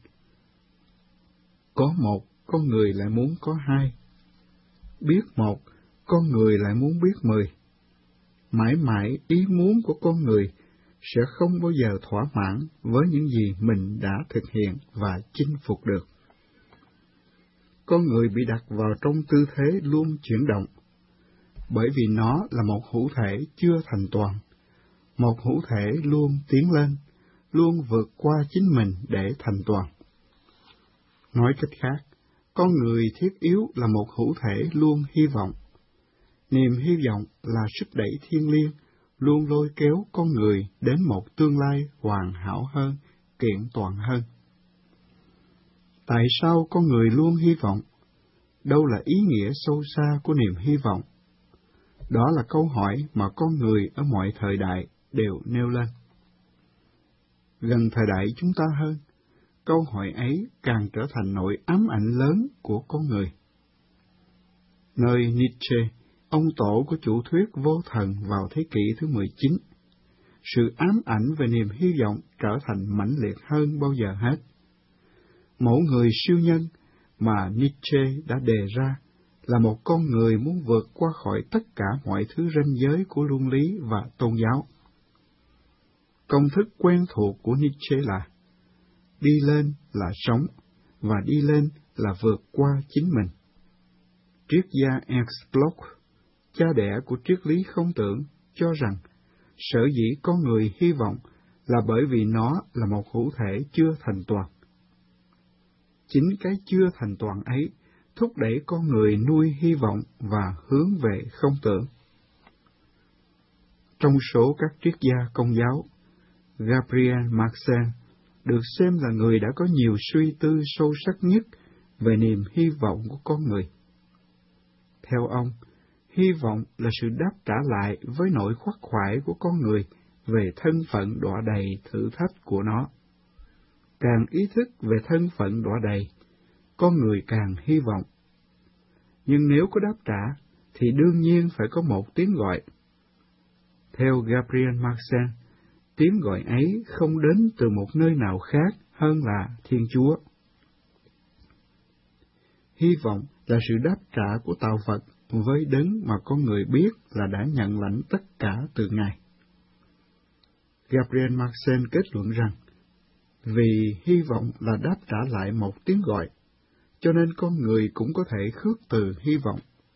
Có một, con người lại muốn có hai. Biết một, con người lại muốn biết mười. Mãi mãi ý muốn của con người sẽ không bao giờ thỏa mãn với những gì mình đã thực hiện và chinh phục được. Con người bị đặt vào trong tư thế luôn chuyển động, bởi vì nó là một hữu thể chưa thành toàn, một hữu thể luôn tiến lên, luôn vượt qua chính mình để thành toàn. Nói cách khác, con người thiết yếu là một hữu thể luôn hy vọng. Niềm hy vọng là sức đẩy thiêng liêng, luôn lôi kéo con người đến một tương lai hoàn hảo hơn, kiện toàn hơn. Tại sao con người luôn hy vọng? Đâu là ý nghĩa sâu xa của niềm hy vọng? Đó là câu hỏi mà con người ở mọi thời đại đều nêu lên. Gần thời đại chúng ta hơn, câu hỏi ấy càng trở thành nỗi ám ảnh lớn của con người. Nơi Nietzsche, ông tổ của chủ thuyết vô thần vào thế kỷ thứ mười chín, sự ám ảnh về niềm hy vọng trở thành mãnh liệt hơn bao giờ hết. Mẫu người siêu nhân mà Nietzsche đã đề ra là một con người muốn vượt qua khỏi tất cả mọi thứ ranh giới của luân lý và tôn giáo. Công thức quen thuộc của Nietzsche là đi lên là sống, và đi lên là vượt qua chính mình. Triết gia Ernst Bloch, cha đẻ của triết lý không tưởng, cho rằng sở dĩ con người hy vọng là bởi vì nó là một hữu thể chưa thành toàn. Chính cái chưa thành toàn ấy thúc đẩy con người nuôi hy vọng và hướng về không tưởng. Trong số các triết gia Công giáo, Gabriel Marcel được xem là người đã có nhiều suy tư sâu sắc nhất về niềm hy vọng của con người. Theo ông, hy vọng là sự đáp trả lại với nỗi khoác khoải của con người về thân phận đọa đầy thử thách của nó. Càng ý thức về thân phận đọa đầy, con người càng hy vọng. Nhưng nếu có đáp trả, thì đương nhiên phải có một tiếng gọi. Theo Gabriel Marcel, tiếng gọi ấy không đến từ một nơi nào khác hơn là Thiên Chúa. Hy vọng là sự đáp trả của tạo vật với đấng mà con người biết là đã nhận lãnh tất cả từ Ngài. Gabriel Marcel kết luận rằng, vì hy vọng là đáp trả lại một tiếng gọi, cho nên con người cũng có thể khước từ hy vọng.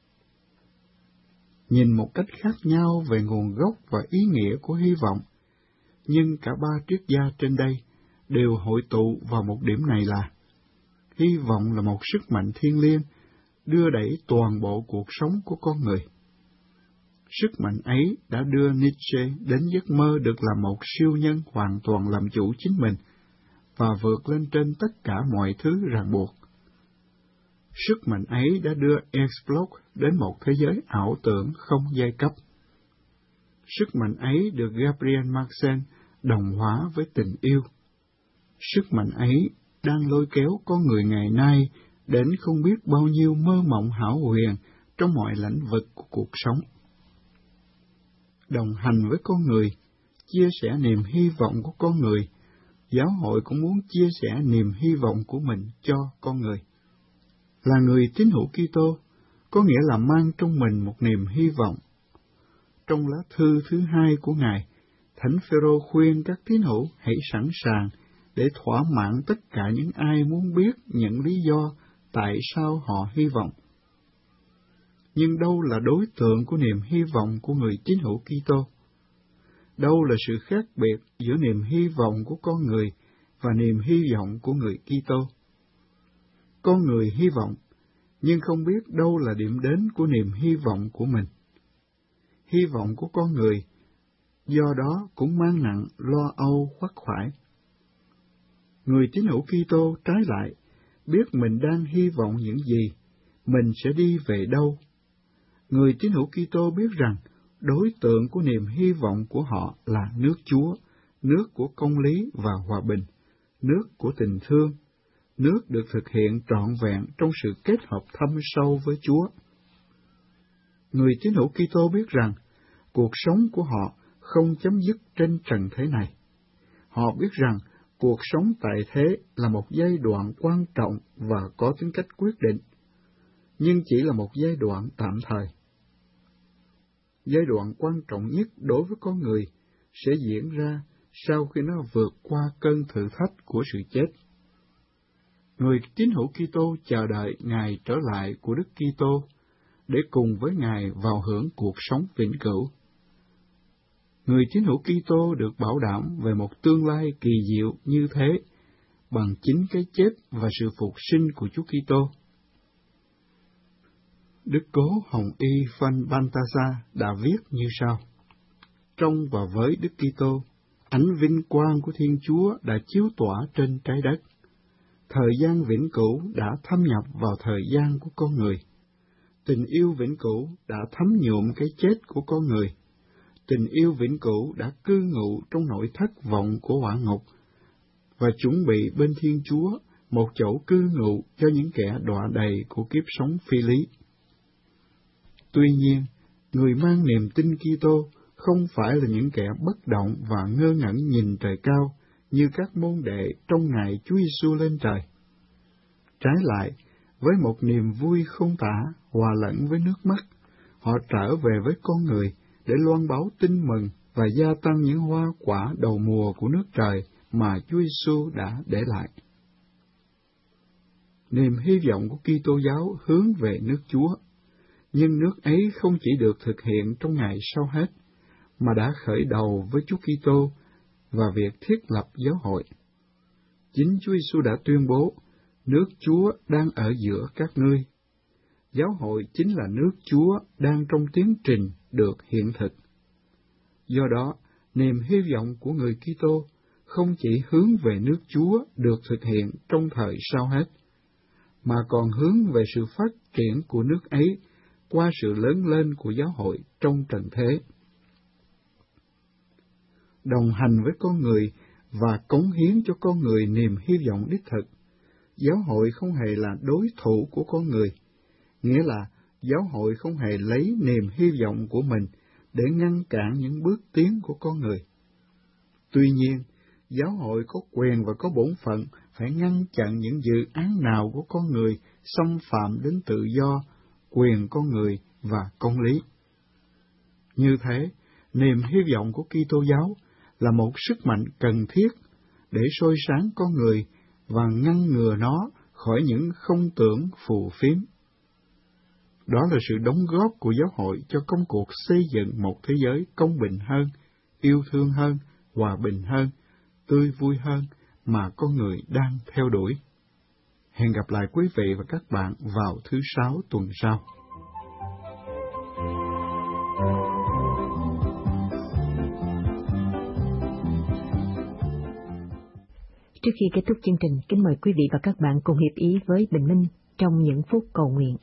Nhìn một cách khác nhau về nguồn gốc và ý nghĩa của hy vọng, nhưng cả ba triết gia trên đây đều hội tụ vào một điểm này là hy vọng là một sức mạnh thiêng liêng đưa đẩy toàn bộ cuộc sống của con người. Sức mạnh ấy đã đưa Nietzsche đến giấc mơ được làm một siêu nhân hoàn toàn làm chủ chính mình và vượt lên trên tất cả mọi thứ ràng buộc. Sức mạnh ấy đã đưa Ernst Bloch đến một thế giới ảo tưởng không giai cấp. Sức mạnh ấy được Gabriel Marcel đồng hóa với tình yêu. Sức mạnh ấy đang lôi kéo con người ngày nay đến không biết bao nhiêu mơ mộng hão huyền trong mọi lĩnh vực của cuộc sống. Đồng hành với con người, chia sẻ niềm hy vọng của con người, giáo hội cũng muốn chia sẻ niềm hy vọng của mình cho con người. Là người tín hữu Kitô, có nghĩa là mang trong mình một niềm hy vọng. Trong lá thư thứ hai của Ngài, Thánh Phêrô khuyên các tín hữu hãy sẵn sàng để thỏa mãn tất cả những ai muốn biết những lý do tại sao họ hy vọng. Nhưng đâu là đối tượng của niềm hy vọng của người tín hữu Kitô? Đâu là sự khác biệt giữa niềm hy vọng của con người và niềm hy vọng của người Kitô? Con người hy vọng, nhưng không biết đâu là điểm đến của niềm hy vọng của mình. Hy vọng của con người, do đó cũng mang nặng lo âu khoác khoải. Người tín hữu Kitô trái lại, biết mình đang hy vọng những gì, mình sẽ đi về đâu. Người tín hữu Kitô biết rằng đối tượng của niềm hy vọng của họ là nước Chúa, nước của công lý và hòa bình, nước của tình thương, nước được thực hiện trọn vẹn trong sự kết hợp thâm sâu với Chúa. Người tín hữu Kitô biết rằng cuộc sống của họ không chấm dứt trên trần thế này. Họ biết rằng cuộc sống tại thế là một giai đoạn quan trọng và có tính cách quyết định, nhưng chỉ là một giai đoạn tạm thời. Giai đoạn quan trọng nhất đối với con người sẽ diễn ra sau khi nó vượt qua cơn thử thách của sự chết. Người tín hữu Kitô chờ đợi ngày trở lại của Đức Kitô để cùng với Ngài vào hưởng cuộc sống vĩnh cửu. Người tín hữu Kitô được bảo đảm về một tương lai kỳ diệu như thế bằng chính cái chết và sự phục sinh của Chúa Kitô. Đức Cố Hồng Y Phan Balthasar đã viết như sau: Trong và với Đức Kitô, ánh vinh quang của Thiên Chúa đã chiếu tỏa trên trái đất. Thời gian vĩnh cửu đã thâm nhập vào thời gian của con người. Tình yêu vĩnh cửu đã thấm nhuộm cái chết của con người. Tình yêu vĩnh cửu đã cư ngụ trong nỗi thất vọng của hỏa ngục và chuẩn bị bên Thiên Chúa một chỗ cư ngụ cho những kẻ đọa đầy của kiếp sống phi lý. Tuy nhiên, người mang niềm tin Kitô không phải là những kẻ bất động và ngơ ngẩn nhìn trời cao như các môn đệ trong ngày Chúa Giêsu lên trời. Trái lại, với một niềm vui không tả hòa lẫn với nước mắt, họ trở về với con người để loan báo tin mừng và gia tăng những hoa quả đầu mùa của nước trời mà Chúa Giêsu đã để lại. Niềm hy vọng của Kitô giáo hướng về nước Chúa, nhưng nước ấy không chỉ được thực hiện trong ngày sau hết, mà đã khởi đầu với Chúa Kitô và việc thiết lập giáo hội. Chính Chúa Giêsu đã tuyên bố, nước Chúa đang ở giữa các ngươi. Giáo hội chính là nước Chúa đang trong tiến trình được hiện thực. Do đó, niềm hy vọng của người Kitô không chỉ hướng về nước Chúa được thực hiện trong thời sau hết, mà còn hướng về sự phát triển của nước ấy qua sự lớn lên của giáo hội trong trần thế. Đồng hành với con người và cống hiến cho con người niềm hy vọng đích thực, giáo hội không hề là đối thủ của con người, nghĩa là giáo hội không hề lấy niềm hy vọng của mình để ngăn cản những bước tiến của con người. Tuy nhiên, giáo hội có quyền và có bổn phận phải ngăn chặn những dự án nào của con người xâm phạm đến tự do, quyền con người và công lý. Như thế, niềm hy vọng của Kitô giáo là một sức mạnh cần thiết để soi sáng con người và ngăn ngừa nó khỏi những không tưởng phù phiếm. Đó là sự đóng góp của giáo hội cho công cuộc xây dựng một thế giới công bình hơn, yêu thương hơn, hòa bình hơn, tươi vui hơn mà con người đang theo đuổi. Hẹn gặp lại quý vị và các bạn vào thứ Sáu tuần sau. Trước khi kết thúc chương trình, kính mời quý vị và các bạn cùng hiệp ý với Bình Minh trong những phút cầu nguyện.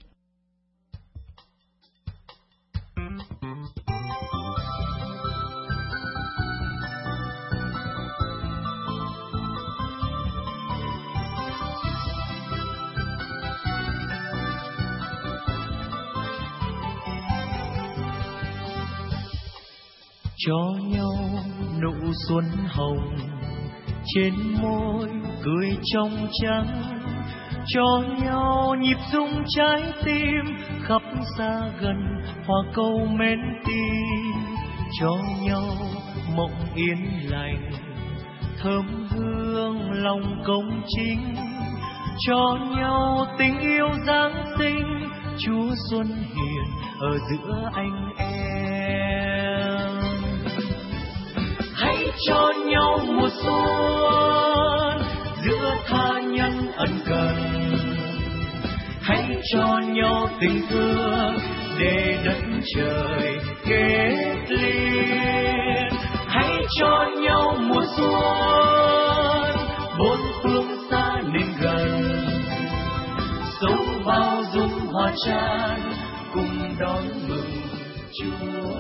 Cho nhau nụ xuân hồng trên môi cười trong trắng, cho nhau nhịp rung trái tim khắp xa gần hòa câu mến tim, cho nhau mộng yên lành thơm hương lòng công chính, cho nhau tình yêu Giáng sinh Chúa Xuân hiền ở giữa anh em. Hãy cho nhau mùa xuân giữa tha nhân ân cần, hãy cho nhau tình thương để đất trời kết liên. Hãy cho nhau mùa xuân bốn phương xa nên gần, sống bao dung hòa tràn cùng đón mừng Chúa.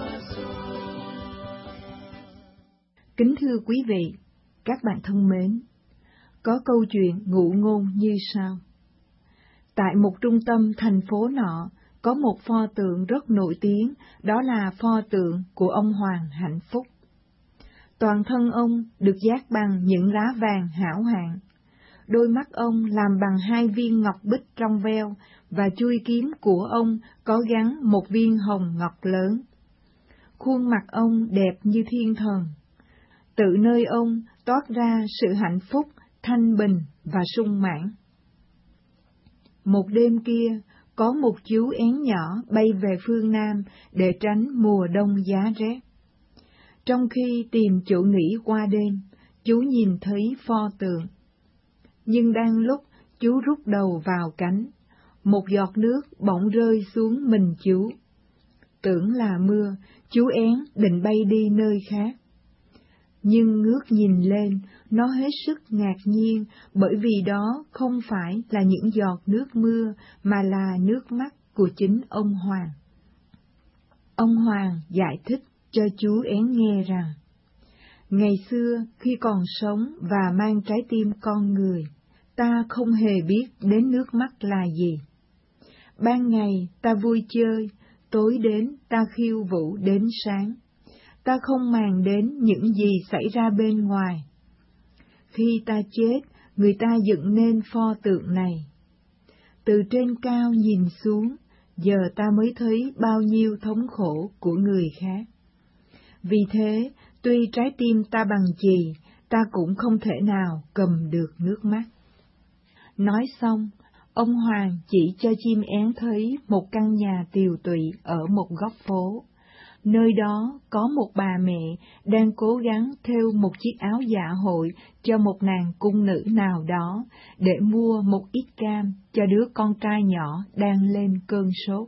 Kính thưa quý vị, các bạn thân mến, có câu chuyện ngụ ngôn như sau. Tại một trung tâm thành phố nọ, có một pho tượng rất nổi tiếng, đó là pho tượng của ông Hoàng Hạnh Phúc. Toàn thân ông được dát bằng những lá vàng hảo hạng. Đôi mắt ông làm bằng hai viên ngọc bích trong veo, và chuôi kiếm của ông có gắn một viên hồng ngọc lớn. Khuôn mặt ông đẹp như thiên thần. Tự nơi ông toát ra sự hạnh phúc, thanh bình và sung mãn. Một đêm kia, có một chú én nhỏ bay về phương Nam để tránh mùa đông giá rét. Trong khi tìm chỗ nghỉ qua đêm, chú nhìn thấy pho tượng. Nhưng đang lúc chú rút đầu vào cánh, một giọt nước bỗng rơi xuống mình chú. Tưởng là mưa, chú én định bay đi nơi khác. Nhưng ngước nhìn lên, nó hết sức ngạc nhiên, bởi vì đó không phải là những giọt nước mưa, mà là nước mắt của chính ông Hoàng. Ông Hoàng giải thích cho chú én nghe rằng, ngày xưa khi còn sống và mang trái tim con người, ta không hề biết đến nước mắt là gì. Ban ngày ta vui chơi, tối đến ta khiêu vũ đến sáng. Ta không màng đến những gì xảy ra bên ngoài. Khi ta chết, người ta dựng nên pho tượng này. Từ trên cao nhìn xuống, giờ ta mới thấy bao nhiêu thống khổ của người khác. Vì thế, tuy trái tim ta bằng chì, ta cũng không thể nào cầm được nước mắt. Nói xong, ông Hoàng chỉ cho chim én thấy một căn nhà tiều tụy ở một góc phố. Nơi đó có một bà mẹ đang cố gắng thêu một chiếc áo dạ hội cho một nàng cung nữ nào đó để mua một ít cam cho đứa con trai nhỏ đang lên cơn sốt.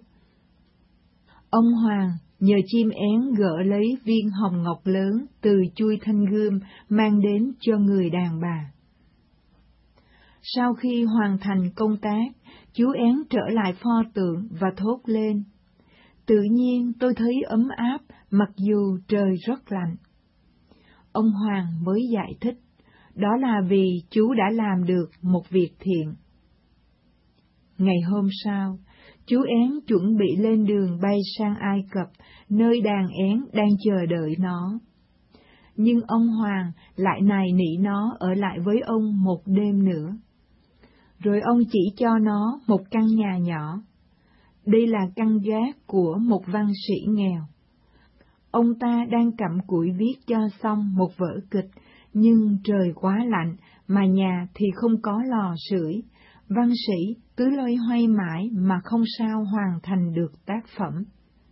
Ông Hoàng nhờ chim én gỡ lấy viên hồng ngọc lớn từ chuôi thanh gươm mang đến cho người đàn bà. Sau khi hoàn thành công tác, chú én trở lại pho tượng và thốt lên: "Tự nhiên tôi thấy ấm áp mặc dù trời rất lạnh." Ông Hoàng mới giải thích, đó là vì chú đã làm được một việc thiện. Ngày hôm sau, chú én chuẩn bị lên đường bay sang Ai Cập, nơi đàn én đang chờ đợi nó. Nhưng ông Hoàng lại nài nỉ nó ở lại với ông một đêm nữa. Rồi ông chỉ cho nó một căn nhà nhỏ. Đây là căn gác của một văn sĩ nghèo. Ông ta đang cặm cụi viết cho xong một vở kịch, nhưng trời quá lạnh, mà nhà thì không có lò sưởi. Văn sĩ cứ loay hoay mãi mà không sao hoàn thành được tác phẩm.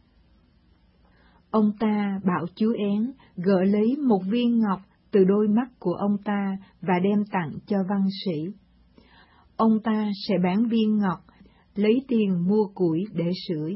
Ông ta bảo chú én gỡ lấy một viên ngọc từ đôi mắt của ông ta và đem tặng cho văn sĩ. Ông ta sẽ bán viên ngọc, lấy tiền mua củi để sưởi.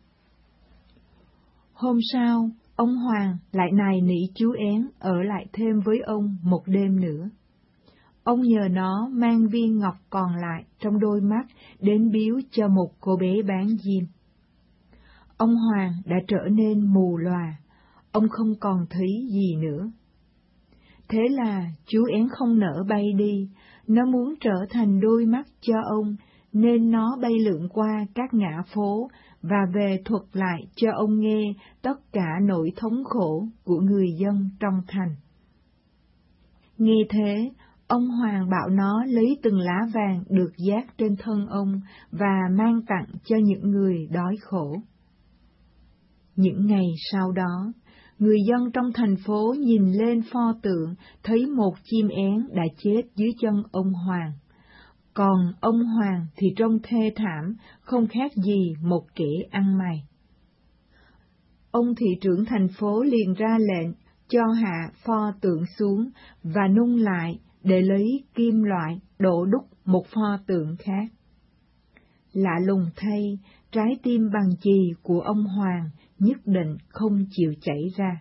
Hôm sau, ông Hoàng lại nài nỉ chú én ở lại thêm với ông một đêm nữa. Ông nhờ nó mang viên ngọc còn lại trong đôi mắt đến biếu cho một cô bé bán diêm. Ông Hoàng đã trở nên mù lòa, ông không còn thấy gì nữa. Thế là chú én không nỡ bay đi, nó muốn trở thành đôi mắt cho ông, nên nó bay lượn qua các ngã phố và về thuật lại cho ông nghe tất cả nỗi thống khổ của người dân trong thành. Nghe thế, ông Hoàng bảo nó lấy từng lá vàng được dát trên thân ông và mang tặng cho những người đói khổ. Những ngày sau đó, người dân trong thành phố nhìn lên pho tượng thấy một chim én đã chết dưới chân ông Hoàng. Còn ông Hoàng thì trông thê thảm, không khác gì một kẻ ăn mày. Ông thị trưởng thành phố liền ra lệnh cho hạ pho tượng xuống và nung lại để lấy kim loại đổ đúc một pho tượng khác. Lạ lùng thay, trái tim bằng chì của ông Hoàng nhất định không chịu chảy ra.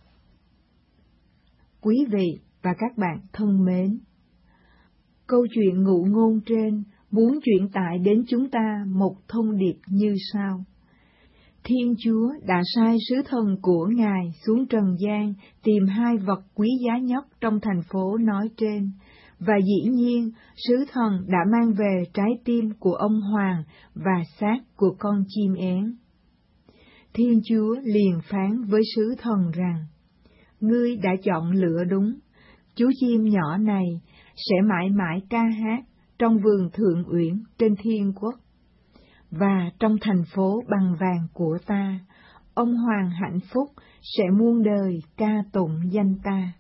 Quý vị và các bạn thân mến, câu chuyện ngụ ngôn trên muốn truyền tải đến chúng ta một thông điệp như sau. Thiên Chúa đã sai sứ thần của Ngài xuống trần gian tìm hai vật quý giá nhất trong thành phố nói trên, và dĩ nhiên sứ thần đã mang về trái tim của ông Hoàng và xác của con chim én. Thiên Chúa liền phán với sứ thần rằng, ngươi đã chọn lựa đúng, chú chim nhỏ này sẽ mãi mãi ca hát trong vườn thượng uyển trên thiên quốc. Và trong thành phố bằng vàng của ta, ông Hoàng hạnh phúc sẽ muôn đời ca tụng danh ta.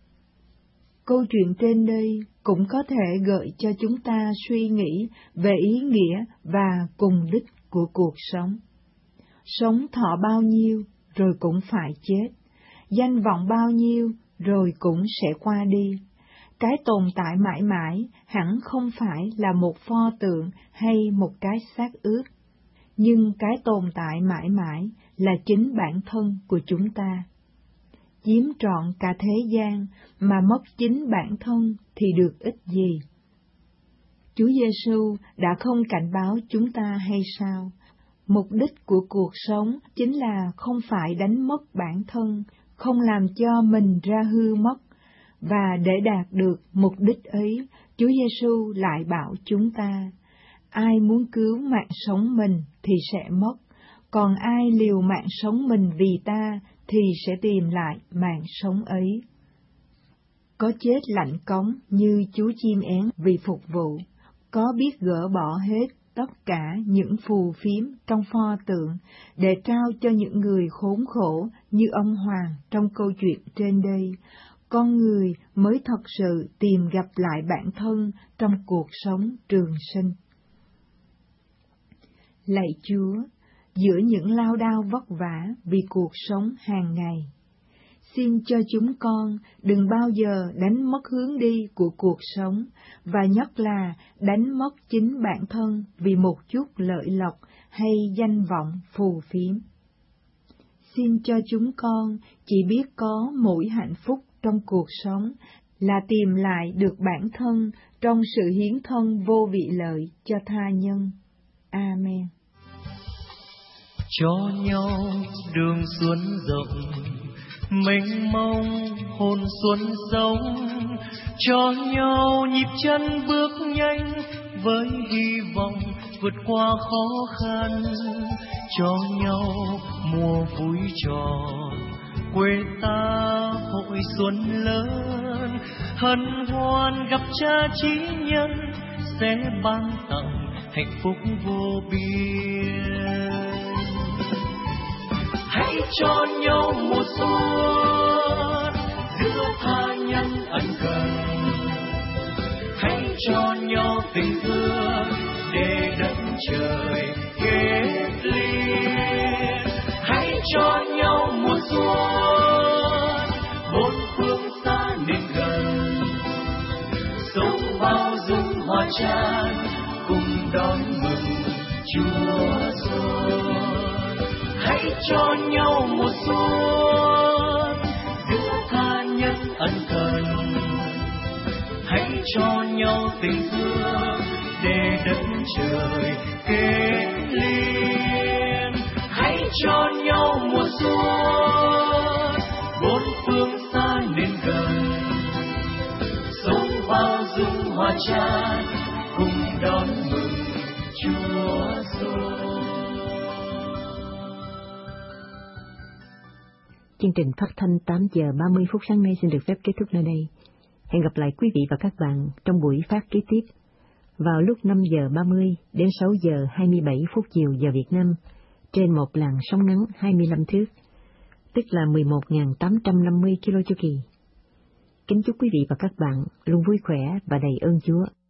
Câu chuyện trên đây cũng có thể gợi cho chúng ta suy nghĩ về ý nghĩa và cùng đích của cuộc sống. Sống thọ bao nhiêu rồi cũng phải chết, danh vọng bao nhiêu rồi cũng sẽ qua đi. Cái tồn tại mãi mãi hẳn không phải là một pho tượng hay một cái xác ướp, nhưng cái tồn tại mãi mãi là chính bản thân của chúng ta. Chiếm trọn cả thế gian mà mất chính bản thân thì được ích gì? Chúa Giêsu đã không cảnh báo chúng ta hay sao? Mục đích của cuộc sống chính là không phải đánh mất bản thân, không làm cho mình ra hư mất. Và để đạt được mục đích ấy, Chúa Giêsu lại bảo chúng ta, ai muốn cứu mạng sống mình thì sẽ mất, còn ai liều mạng sống mình vì ta thì sẽ tìm lại mạng sống ấy. Có chết lạnh cống như chú chim én vì phục vụ, có biết gỡ bỏ hết tất cả những phù phiếm trong pho tượng để trao cho những người khốn khổ như ông Hoàng trong câu chuyện trên đây, con người mới thật sự tìm gặp lại bản thân trong cuộc sống trường sinh. Lạy Chúa, giữa những lao đao vất vả vì cuộc sống hàng ngày, xin cho chúng con đừng bao giờ đánh mất hướng đi của cuộc sống, và nhất là đánh mất chính bản thân vì một chút lợi lộc hay danh vọng phù phiếm. Xin cho chúng con chỉ biết có mỗi hạnh phúc trong cuộc sống là tìm lại được bản thân trong sự hiến thân vô vị lợi cho tha nhân. Amen. Cho nhau đường xuân rộng, mênh mông hồn xuân sống, cho nhau nhịp chân bước nhanh với hy vọng vượt qua khó khăn, cho nhau mùa vui tròn quê ta hội xuân lớn, hân hoan gặp cha chí nhân sẽ ban tặng hạnh phúc vô biên. Hãy cho nhau mùa xuân giữa tha nhân ân cần, hãy cho nhau tình thương để đất trời kết liên. Hãy cho nhau mùa xuân bốn phương xa nên gần, sống bao dung hòa tràn cùng đón mừng Chúa xuân. Hãy cho nhau mùa xuân giữa tha nhân ân cần, hãy cho nhau tình thương để đất trời kết liên. Hãy cho nhau mùa xuân bốn phương xa nên gần, sống bao dung hòa tràn cùng đón mừng Chúa xuân. Chương trình phát thanh tám giờ ba mươi phút sáng nay xin được phép kết thúc nơi đây. Hẹn gặp lại quý vị và các bạn trong buổi phát kế tiếp vào lúc năm giờ ba mươi đến sáu giờ hai mươi bảy phút chiều giờ Việt Nam trên một làn sóng ngắn hai mươi lăm thước, tức là mười một nghìn tám trăm năm mươi ki lô chu kỳ. Kính chúc quý vị và các bạn luôn vui khỏe và đầy ơn Chúa.